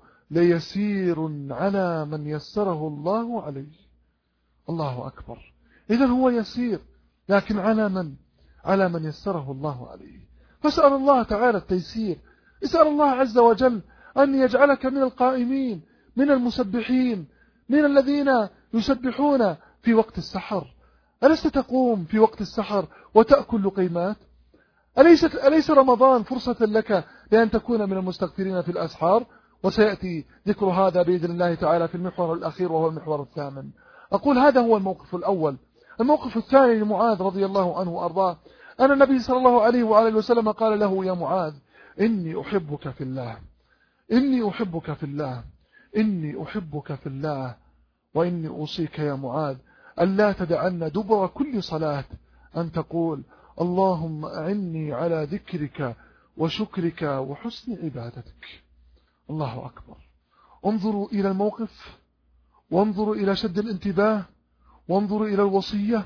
ليسير على من يسره الله عليه. الله أكبر. إذن هو يسير، لكن على من على من يسره الله عليه. فاسأل الله تعالى التيسير. اسأل الله عز وجل أن يجعلك من القائمين، من المسبحين، من الذين يسبحون في وقت السحر. ألست تقوم في وقت السحر وتأكل لقيمات؟ أليس, أليس رمضان فرصة لك لأن تكون من المستغفرين في الأسحار؟ وسيأتي ذكر هذا بإذن الله تعالى في المحور الأخير وهو المحور الثامن. أقول هذا هو الموقف الأول. الموقف الثاني لمعاذ رضي الله عنه وأرضاه أن النبي صلى الله عليه وآله وسلم قال له: يا معاذ، إني أحبك في الله إني أحبك في الله إني أحبك في الله وإني أوصيك يا معاذ ألا تدعن دبر كل صلاة أن تقول: اللهم أعني على ذكرك وشكرك وحسن عبادتك. الله أكبر. انظروا إلى الموقف، وانظروا إلى شد الانتباه، وانظروا إلى الوصية.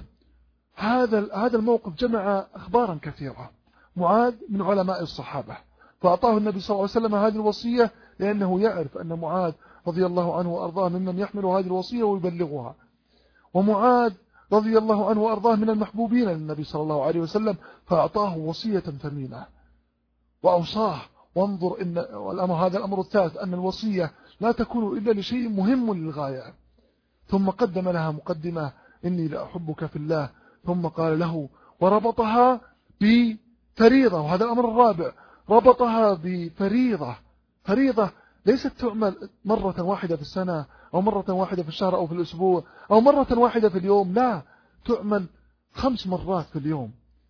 هذا هذا الموقف جمع أخبارا كثيرة. معاذ من علماء الصحابة، فأعطاه النبي صلى الله عليه وسلم هذه الوصية لأنه يعرف أن معاذ رضي الله عنه وأرضاه ممن يحمل هذه الوصية ويبلغها. ومعاذ رضي الله عنه وأرضاه من المحبوبين للنبي صلى الله عليه وسلم، فأعطاه وصية ثمينة وأوصاه. وانظر إن والأمر هذا الأمر الثالث، أن الوصية لا تكون إلا لشيء مهم للغاية. ثم قدم لها مقدمة: إني لأحبك في الله. ثم قال له، وربطها بفريضة. وهذا الأمر الرابع، ربطها بفريضة، فريضة ليست تعمل مرة واحدة في السنة أو مرة واحدة في الشهر أو في الأسبوع أو مرة واحدة في اليوم، لا، تعمل خمس مرات في اليوم.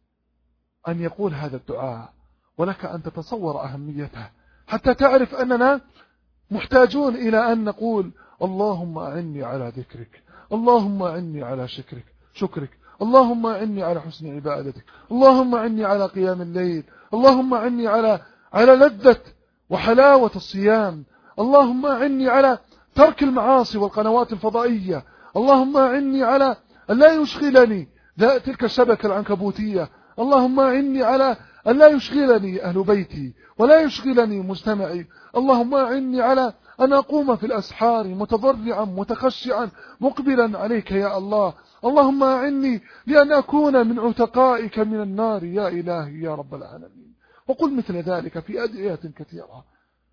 أن يقول هذا الدعاء، ولك أن تتصور أهميته حتى تعرف أننا محتاجون إلى أن نقول: اللهم أعني على ذكرك، اللهم أعني على شكرك شكرك اللهم أعني على حسن عبادتك، اللهم أعني على قيام الليل، اللهم أعني على على لذة وحلاوة الصيام، اللهم أعني على ترك المعاصي والقنوات الفضائية، اللهم أعني على أن لا يشغلني تلك الشبكة العنكبوتية، اللهم أعني على أن لا يشغلني أهل بيتي ولا يشغلني مجتمعي، اللهم أعني على أن أقوم في الأسحار متضرعا متخشعا مقبلا عليك يا الله، اللهم أعني لأن أكون من عتقائك من النار يا إلهي يا رب العالمين. وقل مثل ذلك في أدعية كثيرة.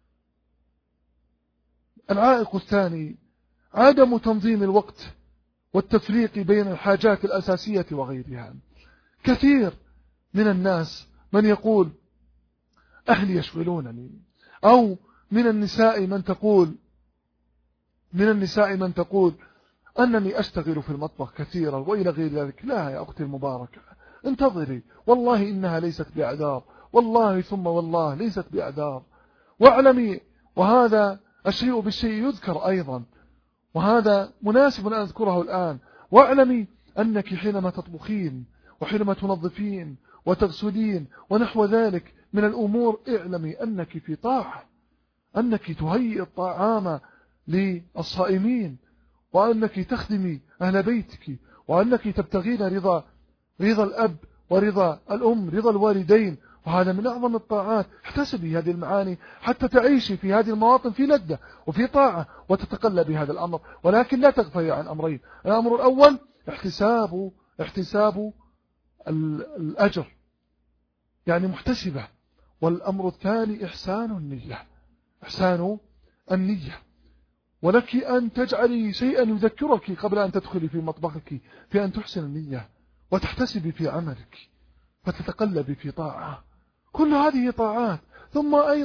العائق الثاني عدم تنظيم الوقت والتفريق بين الحاجات الأساسية وغيرها. كثير من الناس من يقول: أهلي يشغلونني، أو من النساء من تقول من النساء من تقول أنني أشتغل في المطبخ كثيرا وإلى غير ذلك. لا يا أختي المباركة، انتظري، والله إنها ليست بأعذار، والله ثم والله ليست بأعذار. واعلمي، وهذا الشيء بالشيء يذكر أيضا، وهذا مناسب أن أذكره الآن. واعلمي أنك حينما تطبخين وحينما تنظفين وتغسلين ونحو ذلك من الأمور، اعلمي أنك في طاعة، أنك تهيئ الطعام للصائمين، وأنك تخدمي أهل بيتك، وأنك تبتغين رضا رضا الأب ورضا الأم، رضا الوالدين، وهذا من أعظم الطاعات. احتسبي هذه المعاني حتى تعيشي في هذه المواطن في لذة وفي طاعة وتتقلبي هذا الأمر، ولكن لا تغفلي عن أمرين. الأمر الأول احتساب احتساب الأجر، يعني محتسبة. والأمر الثاني إحسان النية، إحسان النية. ولك أن تجعلي شيئا يذكرك قبل أن تدخلي في مطبخك في أن تحسن النية وتحتسبي في عملك فتتقلبي في طاعة. كل هذه طاعات. ثم أيضا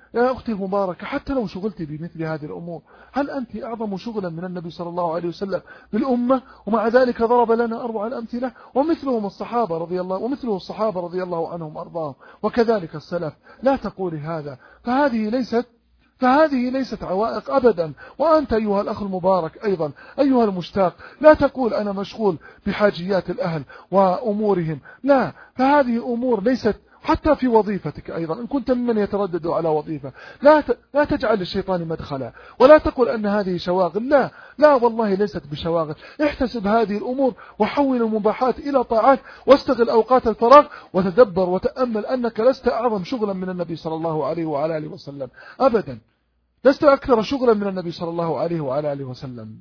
يا أختي المباركة حتى لو شغلت بمثل هذه الأمور، هل أنت أعظم شغلا من النبي صلى الله عليه وسلم بالأمة؟ ومع ذلك ضرب لنا أربع الأمثلة، ومثلهم الصحابة رضي الله ومثله الصحابة رضي الله عنهم وأرضاهم، وكذلك السلف. لا تقولي هذا، فهذه ليست فهذه ليست عوائق أبدا. وأنت أيها الأخ المبارك أيضا أيها المشتاق، لا تقول أنا مشغول بحاجيات الأهل وأمورهم، لا، فهذه أمور ليست حتى في وظيفتك أيضا. إن كنت ممن يتردد على وظيفة، لا لا تجعل للشيطان مدخلا، ولا تقل أن هذه شواغل، لا لا والله ليست بشواغل. احتسب هذه الأمور وحول المباحات إلى طاعات، واستغل أوقات الفراغ وتدبر وتأمل أنك لست أعظم شغلا من النبي صلى الله عليه وعلى آله وسلم أبدا، لست أكثر شغلا من النبي صلى الله عليه وعلى آله وسلم.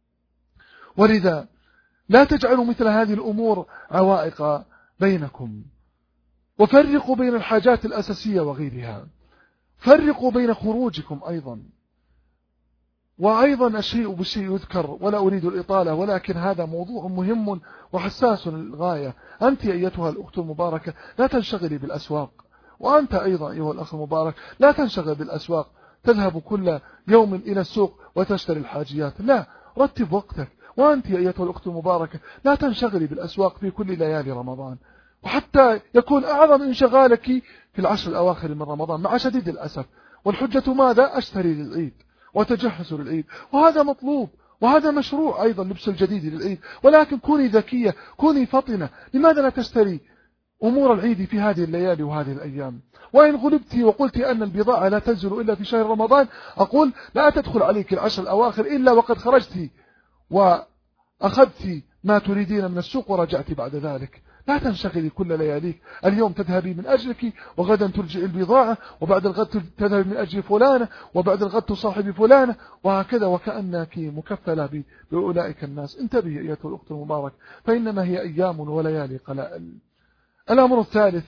ولذا لا تجعلوا مثل هذه الأمور عوائق بينكم، وفرقوا بين الحاجات الأساسية وغيرها، فرقوا بين خروجكم أيضا. وأيضا الشيء بالشيء يذكر، ولا أريد الإطالة، ولكن هذا موضوع مهم وحساس للغاية. أنت أيتها الأخت المباركة لا تنشغلي بالأسواق، وأنت أيضا أيها الأخ المبارك لا تنشغل بالأسواق، تذهب كل يوم إلى السوق وتشتري الحاجيات، لا، رتب وقتك. وأنت أيتها الأخت المباركة لا تنشغلي بالأسواق في كل ليالي رمضان، وحتى يكون أعظم انشغالك في العشر الأواخر من رمضان مع شديد الأسف. والحجة ماذا؟ أشتري للعيد وتجهز للعيد، وهذا مطلوب وهذا مشروع أيضا، لبس الجديد للعيد، ولكن كوني ذكية، كوني فطنة. لماذا لا تشتري أمور العيد في هذه الليالي وهذه الأيام؟ وإن غلبت وقلت أن البضاعة لا تنزل إلا في شهر رمضان، أقول لا تدخل عليك العشر الأواخر إلا وقد خرجت وأخذت ما تريدين من السوق ورجعت بعد ذلك. لا تنشغلي كل لياليك، اليوم تذهبي من أجلك، وغدا ترجعي البضاعة، وبعد الغد تذهبي من أجل فلانة، وبعد الغد تصاحبي فلانة، وهكذا، وكأنك مكفلة بأولئك الناس. انتبهي أيتها الأخت المبارك، فإنما هي أيام وليالي قلائل. الأمر الثالث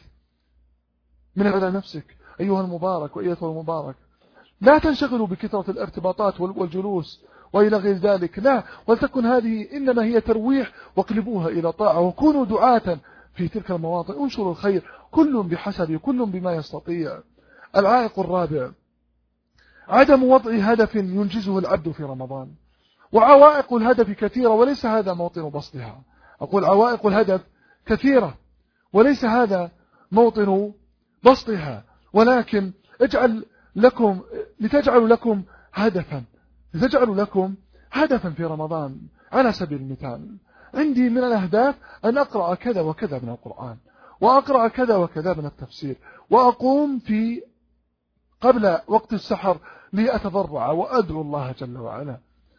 من على نفسك أيها المبارك وأيتها المبارك، لا تنشغلوا بكثرة الارتباطات والجلوس وإلى غير ذلك، لا، ولتكن هذه إنما هي ترويح، واقلبوها إلى طاعة، وكونوا دعاة في تلك المواطن، انشروا الخير، كل بحسب، كل بما يستطيع. العائق الرابع عدم وضع هدف ينجزه العبد في رمضان. وعوائق الهدف كثيرة وليس هذا موطن بسطها. أقول عوائق الهدف كثيرة وليس هذا موطن بسطها، ولكن اجعل لكم لتجعلوا لكم هدفا لتجعلوا لكم هدفا في رمضان. على سبيل المثال، عندي من الأهداف أن أقرأ كذا وكذا من القرآن، وأقرأ كذا وكذا من التفسير، وأقوم في قبل وقت السحر لأتضرع وأدعو الله جل وعلا.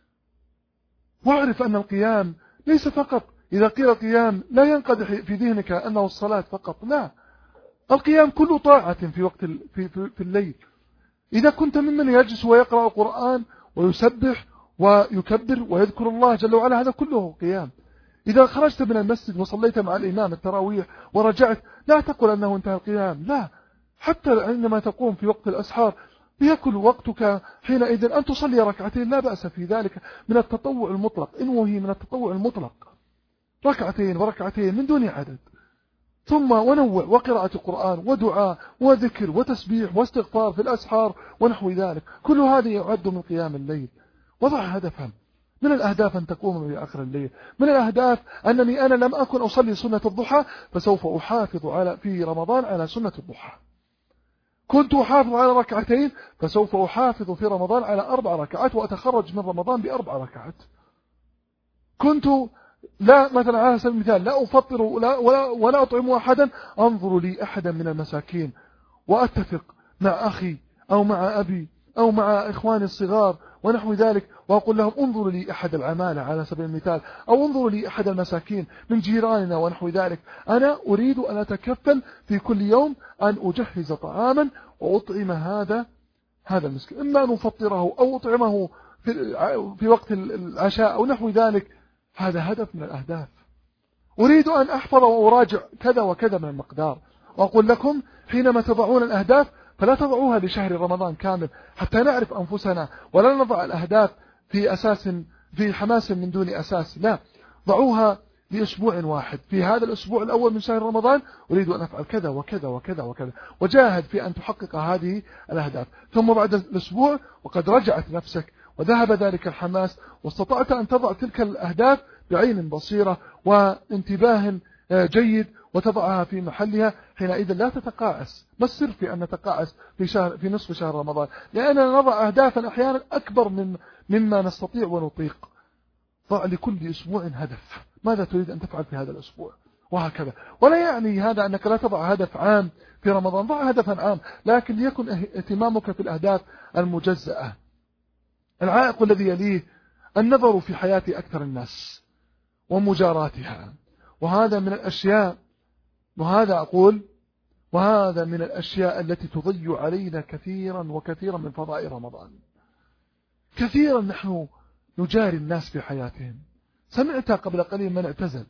واعرف أن القيام ليس فقط، إذا قيل قيام لا ينقدح في ذهنك أنه الصلاة فقط، لا، القيام كل طاعة في وقت في, في, في الليل. إذا كنت ممن يجلس ويقرأ القرآن ويسبح ويكبر ويذكر الله جل وعلا، هذا كله قيام. إذا خرجت من المسجد وصليت مع الإمام التراويح ورجعت، لا تقل أنه انتهى القيام، لا، حتى عندما تقوم في وقت الأسحار يكل وقتك حينئذ أن تصلي ركعتين، لا بأس في ذلك، من التطوع المطلق، انوهي من التطوع المطلق ركعتين وركعتين من دون عدد، ثم ونوع، وقراءة القرآن ودعاء وذكر وتسبيح واستغفار في الأسحار ونحو ذلك، كل هذا يعد من قيام الليل. وضع هدفا، من الأهداف أن تقوم في آخر الليل، من الأهداف أنني أنا لم أكن أصلي سنة الضحى، فسوف أحافظ على في رمضان على سنة الضحى. كنت أحافظ على ركعتين، فسوف أحافظ في رمضان على أربع ركعات، وأتخرج من رمضان بأربع ركعات. كنت لا مثلا على سبيل المثال لا أفطر ولا, ولا, ولا أطعم أحدا، أنظر لي أحدا من المساكين وأتفق مع أخي أو مع أبي أو مع إخواني الصغار ونحو ذلك، وأقول لهم انظروا لي أحد العمالة على سبيل المثال، أو انظروا لي أحد المساكين من جيراننا ونحو ذلك. أنا أريد أن أتكفل في كل يوم أن أجهز طعاما وأطعم هذا هذا المسكين، إما أن أفطره أو أطعمه في, في وقت العشاء أو نحو ذلك. هذا هدف من الأهداف. أريد أن أحفظ وأراجع كذا وكذا من المقدار. وأقول لكم حينما تضعون الأهداف فلا تضعوها لشهر رمضان كامل حتى نعرف أنفسنا، ولا نضع الأهداف في أساس في حماس من دون أساس، لا، ضعوها لأسبوع واحد، في هذا الأسبوع الأول من شهر رمضان أريد أن أفعل كذا وكذا وكذا وكذا، وجاهد في أن تحقق هذه الأهداف. ثم بعد الأسبوع وقد رجعت نفسك وذهب ذلك الحماس واستطعت أن تضع تلك الأهداف بعين بصيرة وانتباه جيد وتضعها في محلها، حينئذ لا تتقاعس. ما السر في أن نتقاعس في, شهر في نصف شهر رمضان؟ لأننا نضع أهدافا أحيانا أكبر من مما نستطيع ونطيق. ضع لكل أسبوع هدف، ماذا تريد أن تفعل في هذا الأسبوع، وهكذا. ولا يعني هذا أنك لا تضع هدف عام في رمضان، ضع هدفا عام لكن ليكن اهتمامك في الأهداف المجزأة. العائق الذي يليه النظر في حياة أكثر الناس ومجاراتها، وهذا من الأشياء وهذا أقول وهذا من الأشياء التي تضيع علينا كثيرا وكثيرا من فضائل رمضان. كثيرا نحن نجاري الناس في حياتهم. سمعت قبل قليل من اعتزل،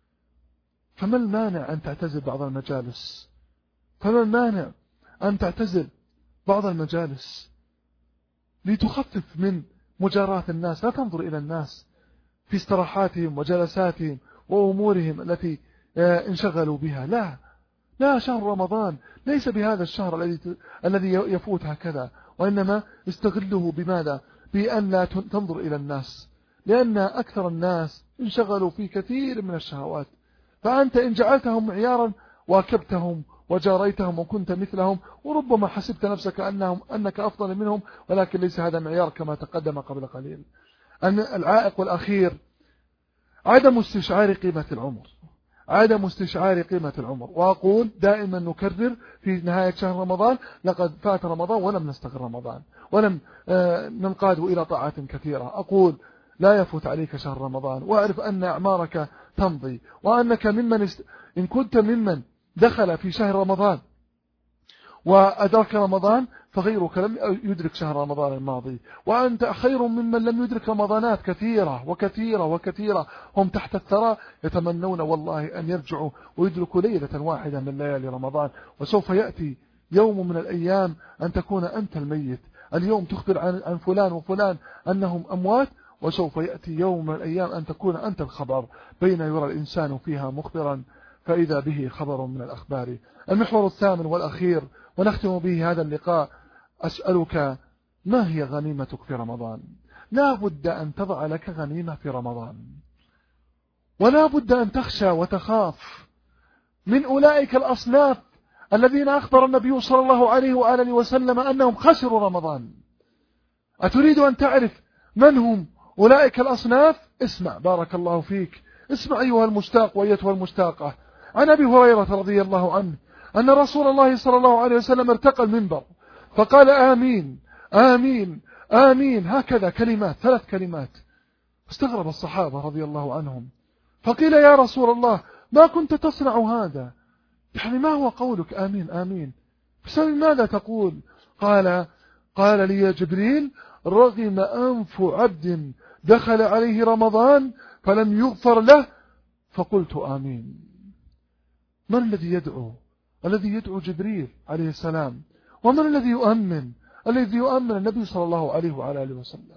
فما المانع أن تعتزل بعض المجالس؟ فما المانع أن تعتزل بعض المجالس لتخفف من مجاراة الناس؟ لا تنظر إلى الناس في استراحاتهم وجلساتهم وأمورهم التي انشغلوا بها. لا لا، شهر رمضان ليس بهذا الشهر الذي الذي يفوت هكذا، وإنما استغله بماذا؟ بأن لا تنظر إلى الناس، لأن أكثر الناس انشغلوا في كثير من الشهوات. فأنت إن جعلتهم معيارا واكبتهم وجاريتهم وكنت مثلهم، وربما حسبت نفسك أنهم أنك أفضل منهم، ولكن ليس هذا معيار كما تقدم قبل قليل. أن العائق الأخير عدم استشعار قيمة العمر، عدم استشعار قيمة العمر. وأقول دائما نكرر في نهاية شهر رمضان: لقد فات رمضان ولم نستغل رمضان، ولم ننقاد إلى طاعات كثيرة. أقول لا يفوت عليك شهر رمضان، وأعرف أن أعمارك تمضي، وأنك ممن است... إن كنت ممن دخل في شهر رمضان وأدرك رمضان فغيرك لم يدرك شهر رمضان الماضي، وأنت خير ممن لم يدرك رمضانات كثيرة وكثيرة وكثيرة. هم تحت الثرى يتمنون والله أن يرجعوا ويدركوا ليلة واحدة من ليالي رمضان. وسوف يأتي يوم من الأيام أن تكون أنت الميت. اليوم تخبر عن, عن فلان وفلان أنهم أموات، وسوف يأتي يوم من الأيام أن تكون أنت الخبر، بين يرى الإنسان فيها مخبرا فإذا به خبر من الأخبار. المحور الثامن والأخير ونختم به هذا اللقاء: أسألك ما هي غنيمتك في رمضان؟ لا بد أن تضع لك غنيمة في رمضان، ولا بد أن تخشى وتخاف من أولئك الأصناف الذين أخبر النبي صلى الله عليه وآله وسلم أنهم خسروا رمضان. أتريد أن تعرف من هم أولئك الأصناف؟ اسمع بارك الله فيك، اسمع أيها المشتاق وأيتها المشتاقة. عن أبي هريرة رضي الله عنه أن رسول الله صلى الله عليه وسلم ارتقى المنبر فقال: آمين آمين آمين، هكذا كلمات، ثلاث كلمات. استغرب الصحابة رضي الله عنهم، فقيل: يا رسول الله ما كنت تصنع هذا؟ يعني ما هو قولك آمين آمين؟ بسبب ماذا تقول؟ قال قال لي جبريل: رغم أنف عبد دخل عليه رمضان فلم يغفر له فقلت آمين. من الذي يدعو؟ الذي يدعو جبريل عليه السلام. ومن الذي يؤمن؟ الذي يؤمن النبي صلى الله عليه وعلى آله وسلم.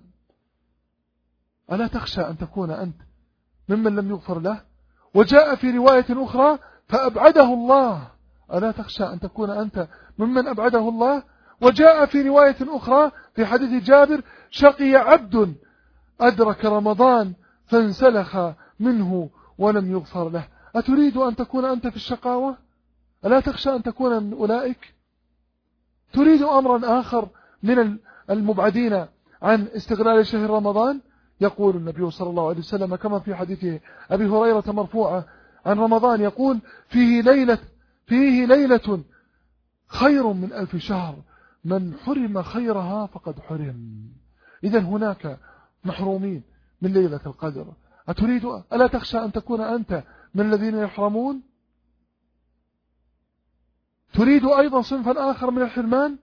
ألا تخشى أن تكون أنت ممن لم يغفر له؟ وجاء في رواية أخرى: فأبعده الله. ألا تخشى أن تكون أنت ممن أبعده الله؟ وجاء في رواية أخرى في حديث جابر: شقي عبد أدرك رمضان فانسلخ منه ولم يغفر له. أتريد أن تكون أنت في الشقاوة؟ ألا تخشى أن تكون من أولئك؟ تريد أمرا آخر من المبعدين عن استغلال شهر رمضان؟ يقول النبي صلى الله عليه وسلم كما في حديث أبي هريرة مرفوعة عن رمضان، يقول: فيه ليلة فيه ليلة خير من ألف شهر، من حرم خيرها فقد حرم. إذن هناك محرومين من ليلة القدر. أتريد ألا تخشى أن تكون أنت من الذين يحرمون؟ تريد أيضا صنفا آخر من الحرمان؟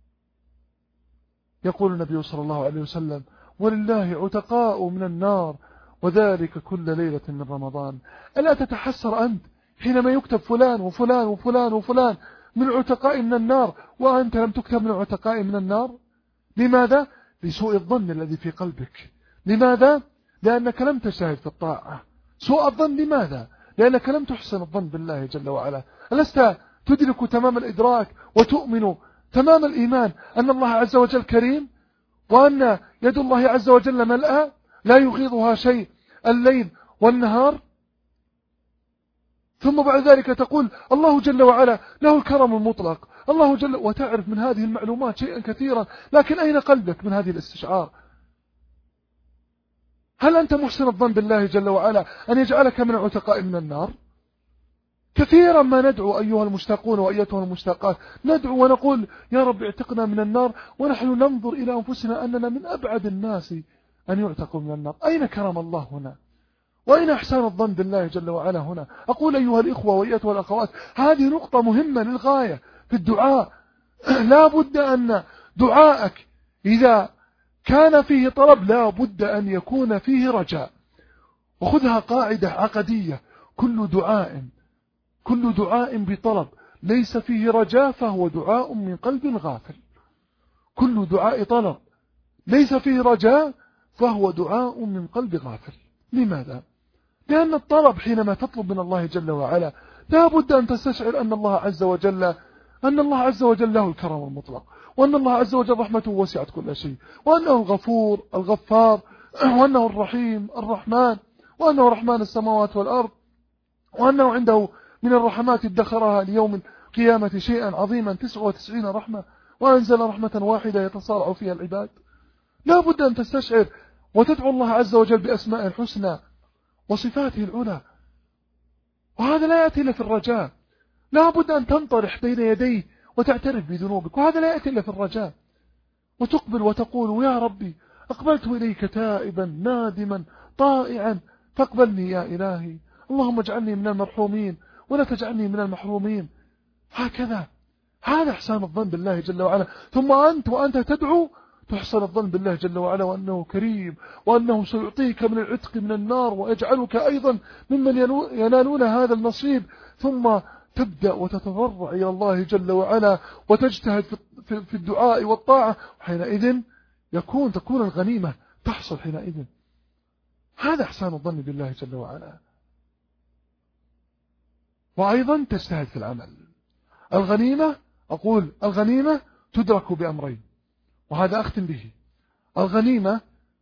يقول النبي صلى الله عليه وسلم: ولله عتقاء من النار وذلك كل ليلة من رمضان. ألا تتحسر أنت حينما يكتب فلان وفلان وفلان وفلان من عتقاء من النار وأنت لم تكتب من عتقاء من النار؟ لماذا؟ لسوء الظن الذي في قلبك. لماذا؟ لأنك لم تجتهد في الطاعة. سوء الظن لماذا؟ لأنك لم تحسن الظن بالله جل وعلا. ألست تدرك تمام الإدراك وتؤمن تمام الإيمان أن الله عز وجل كريم، وأن يد الله عز وجل ملأى لا يغيضها شيء الليل والنهار؟ ثم بعد ذلك تقول الله جل وعلا له الكرم المطلق، الله جل، وتعرف من هذه المعلومات شيئا كثيرا، لكن أين قلبك من هذه الاستشعار؟ هل أنت محسن الظن بالله جل وعلا أن يجعلك من العتقاء من النار؟ كثيرا ما ندعو أيها المشتاقون وأيتها المشتاقات، ندعو ونقول يا رب اعتقنا من النار، ونحن ننظر إلى أنفسنا أننا من أبعد الناس أن يعتقوا من النار. أين كرم الله هنا؟ وأين إحسان الظن بالله جل وعلا هنا؟ أقول أيها الإخوة وأيتها الأخوات، هذه نقطة مهمة للغاية في الدعاء. لا بد أن دعائك إذا كان فيه طلب لا بد أن يكون فيه رجاء. وخذها قاعدة عقدية: كل دعاء كل دعاء بطلب ليس فيه رجاء فهو دعاء من قلب غافل. كل دعاء طلب ليس فيه رجاء فهو دعاء من قلب غافل. لماذا؟ لأن الطلب حينما تطلب من الله جل وعلا لا بد أن تستشعر أن الله عز وجل أن الله عز وجل له الكرم المطلق، وأن الله عز وجل رحمته وسعت كل شيء، وأنه الغفور الغفار، وأنه الرحيم الرحمن، وأنه رحمن السماوات والأرض، وأنه عنده من الرحمات ادخرها ليوم القيامة شيئا عظيما تسعة وتسعين رحمة، وأنزل رحمة واحدة يتصارع فيها العباد. لا بد أن تستشعر وتدعو الله عز وجل بأسماء الحسنى وصفاته العلى، وهذا لا يأتي إلا في الرجاء. لا بد أن تنطرح بين يديه وتعترف بذنوبك، وهذا لا يأتي إلا في الرجاء، وتقبل وتقول يا ربي أقبلت إليك تائبا نادما طائعا فاقبلني يا إلهي، اللهم اجعلني من المرحومين ولا تجعلني من المحرومين. هكذا، هذا إحسان الظن بالله جل وعلا. ثم أنت وأنت تدعو تحسن الظن بالله جل وعلا وأنه كريم، وأنه سيعطيك من العتق من النار، ويجعلك أيضا ممن ينالون هذا النصيب. ثم تبدأ وتتضرع إلى الله جل وعلا وتجتهد في الدعاء والطاعة، وحينئذ يكون تكون الغنيمة تحصل حينئذ. هذا إحسان الظن بالله جل وعلا. وأيضا تجتهد في العمل. الغنيمة، أقول الغنيمة تدرك بأمرين، وهذا أختم به. الغنيمة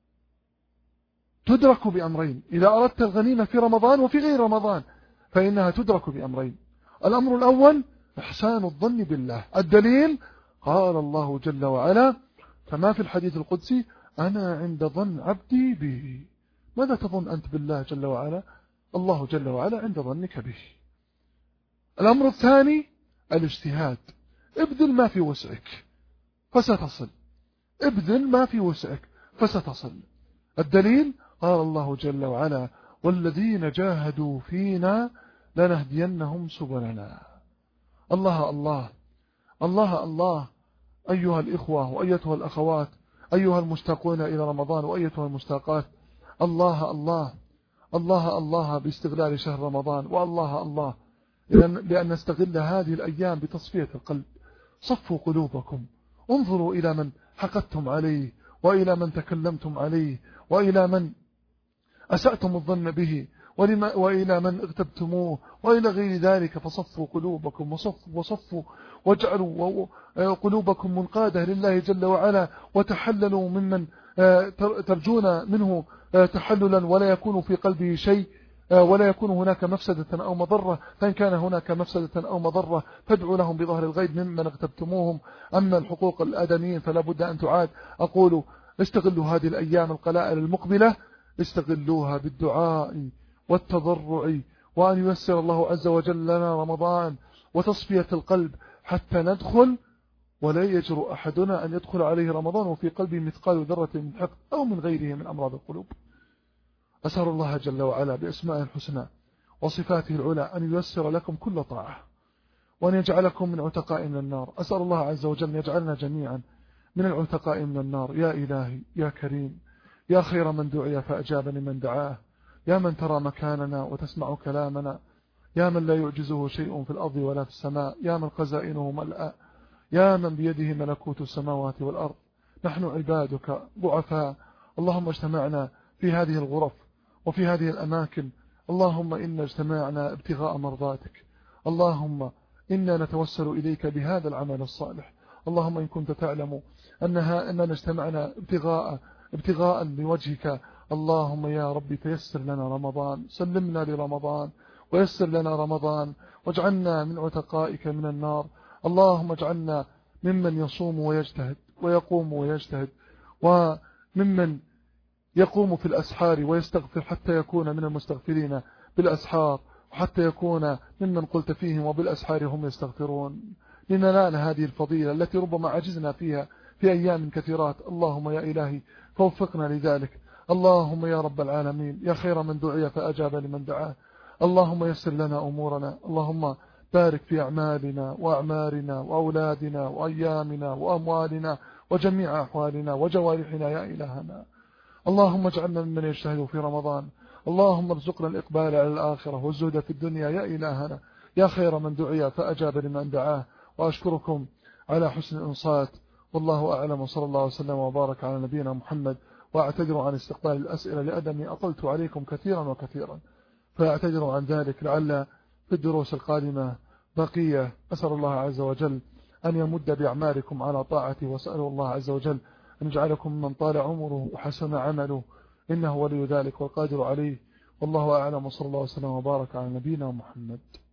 تدرك بأمرين، إذا أردت الغنيمة في رمضان وفي غير رمضان فإنها تدرك بأمرين. الأمر الأول إحسان الظن بالله. الدليل قال الله جل وعلا كما في الحديث القدسي: أنا عند ظن عبدي به. ماذا تظن أنت بالله جل وعلا؟ الله جل وعلا عند ظنك به. الأمر الثاني الاجتهاد. ابذل ما في وسعك فستصل، ابذل ما في وسعك فستصل. الدليل قال الله جل وعلا: والذين جاهدوا فينا لنهدينهم سبلنا. الله الله الله الله. أيها الإخوة وأيتها الأخوات، أيها المشتاقون إلى رمضان وأيتها المشتاقات، الله الله الله الله باستغلال شهر رمضان، والله الله لأن نستغل هذه الأيام بتصفية القلب. صفوا قلوبكم، انظروا إلى من حقدتم عليه، وإلى من تكلمتم عليه، وإلى من أسأتم الظن به، وإلى من اغتبتموه، وإلى غير ذلك. فصفوا قلوبكم وصفوا وصفوا واجعلوا قلوبكم منقادة لله جل وعلا، وتحللوا ممن ترجون منه تحللا ولا يكون في قلبه شيء، ولا يكون هناك مفسدة أو مضرة. فإن كان هناك مفسدة أو مضرة فادعوا لهم بظهر الغيب ممن اغتبتموهم. أما الحقوق الآدميين فلا بد أن تعاد. أقول استغلوا هذه الأيام القلائل المقبلة، استغلوها بالدعاء والتضرع، وأن ييسر الله عز وجل لنا رمضان وتصفية القلب حتى ندخل، ولا يجرؤ أحدنا أن يدخل عليه رمضان وفي قلبه مثقال ذرة من حقد أو من غيره من أمراض القلوب. أسأل الله جل وعلا بأسماء الحسنى وصفاته العلى أن ييسر لكم كل طاعة، وأن يجعلكم من عتقاء من النار. أسأل الله عز وجل أن يجعلنا جميعا من العتقاء من النار. يا إلهي يا كريم يا خير من دعي فأجاب لمن دعاه، يا من ترى مكاننا وتسمع كلامنا، يا من لا يعجزه شيء في الأرض ولا في السماء، يا من خزائنه ملأ، يا من بيده ملكوت السماوات والأرض. نحن عبادك ضعفاء، اللهم اجتمعنا في هذه الغرف وفي هذه الأماكن اللهم إنا اجتمعنا ابتغاء مرضاتك. اللهم إنا نتوسل إليك بهذا العمل الصالح. اللهم إن كنت تعلم أنها أننا اجتمعنا ابتغاء ابتغاء لوجهك، اللهم يا رب تيسر لنا رمضان، سلمنا لرمضان ويسر لنا رمضان، واجعلنا من عتقائك من النار. اللهم اجعلنا ممن يصوم ويجتهد ويقوم ويجتهد، وممن يقوم في الأسحار ويستغفر حتى يكون من المستغفرين بالأسحار، وحتى يكون ممن قلت فيهم وبالأسحار هم يستغفرون، لننال هذه الفضيلة التي ربما عجزنا فيها في أيام كثيرات. اللهم يا إلهي فوفقنا لذلك. اللهم يا رب العالمين يا خير من دعي فأجاب لمن دعاه. اللهم يسر لنا أمورنا. اللهم بارك في أعمالنا وأعمارنا وأولادنا وأيامنا وأموالنا وجميع أحوالنا وجوارحنا يا إلهنا. اللهم اجعلنا ممن يجتهد في رمضان. اللهم ارزقنا الإقبال على الآخرة والزهد في الدنيا يا إلهنا، يا خير من دعي فأجاب لمن دعاه. وأشكركم على حسن الإنصات، والله أعلم، وصلى الله وسلم وبارك على نبينا محمد. وأعتذر عن استقبال الأسئلة لأنني أطلت عليكم كثيرا وكثيرا، فأعتذر عن ذلك، لعل في الدروس القادمة بقية. أسأل الله عز وجل أن يمد بأعمالكم على طاعته، وأسأل الله عز وجل أن يجعلكم من طال عمره وحسن عمله، إنه ولي ذلك والقادر عليه. والله أعلم، وصلى الله وسلم وبارك على نبينا محمد.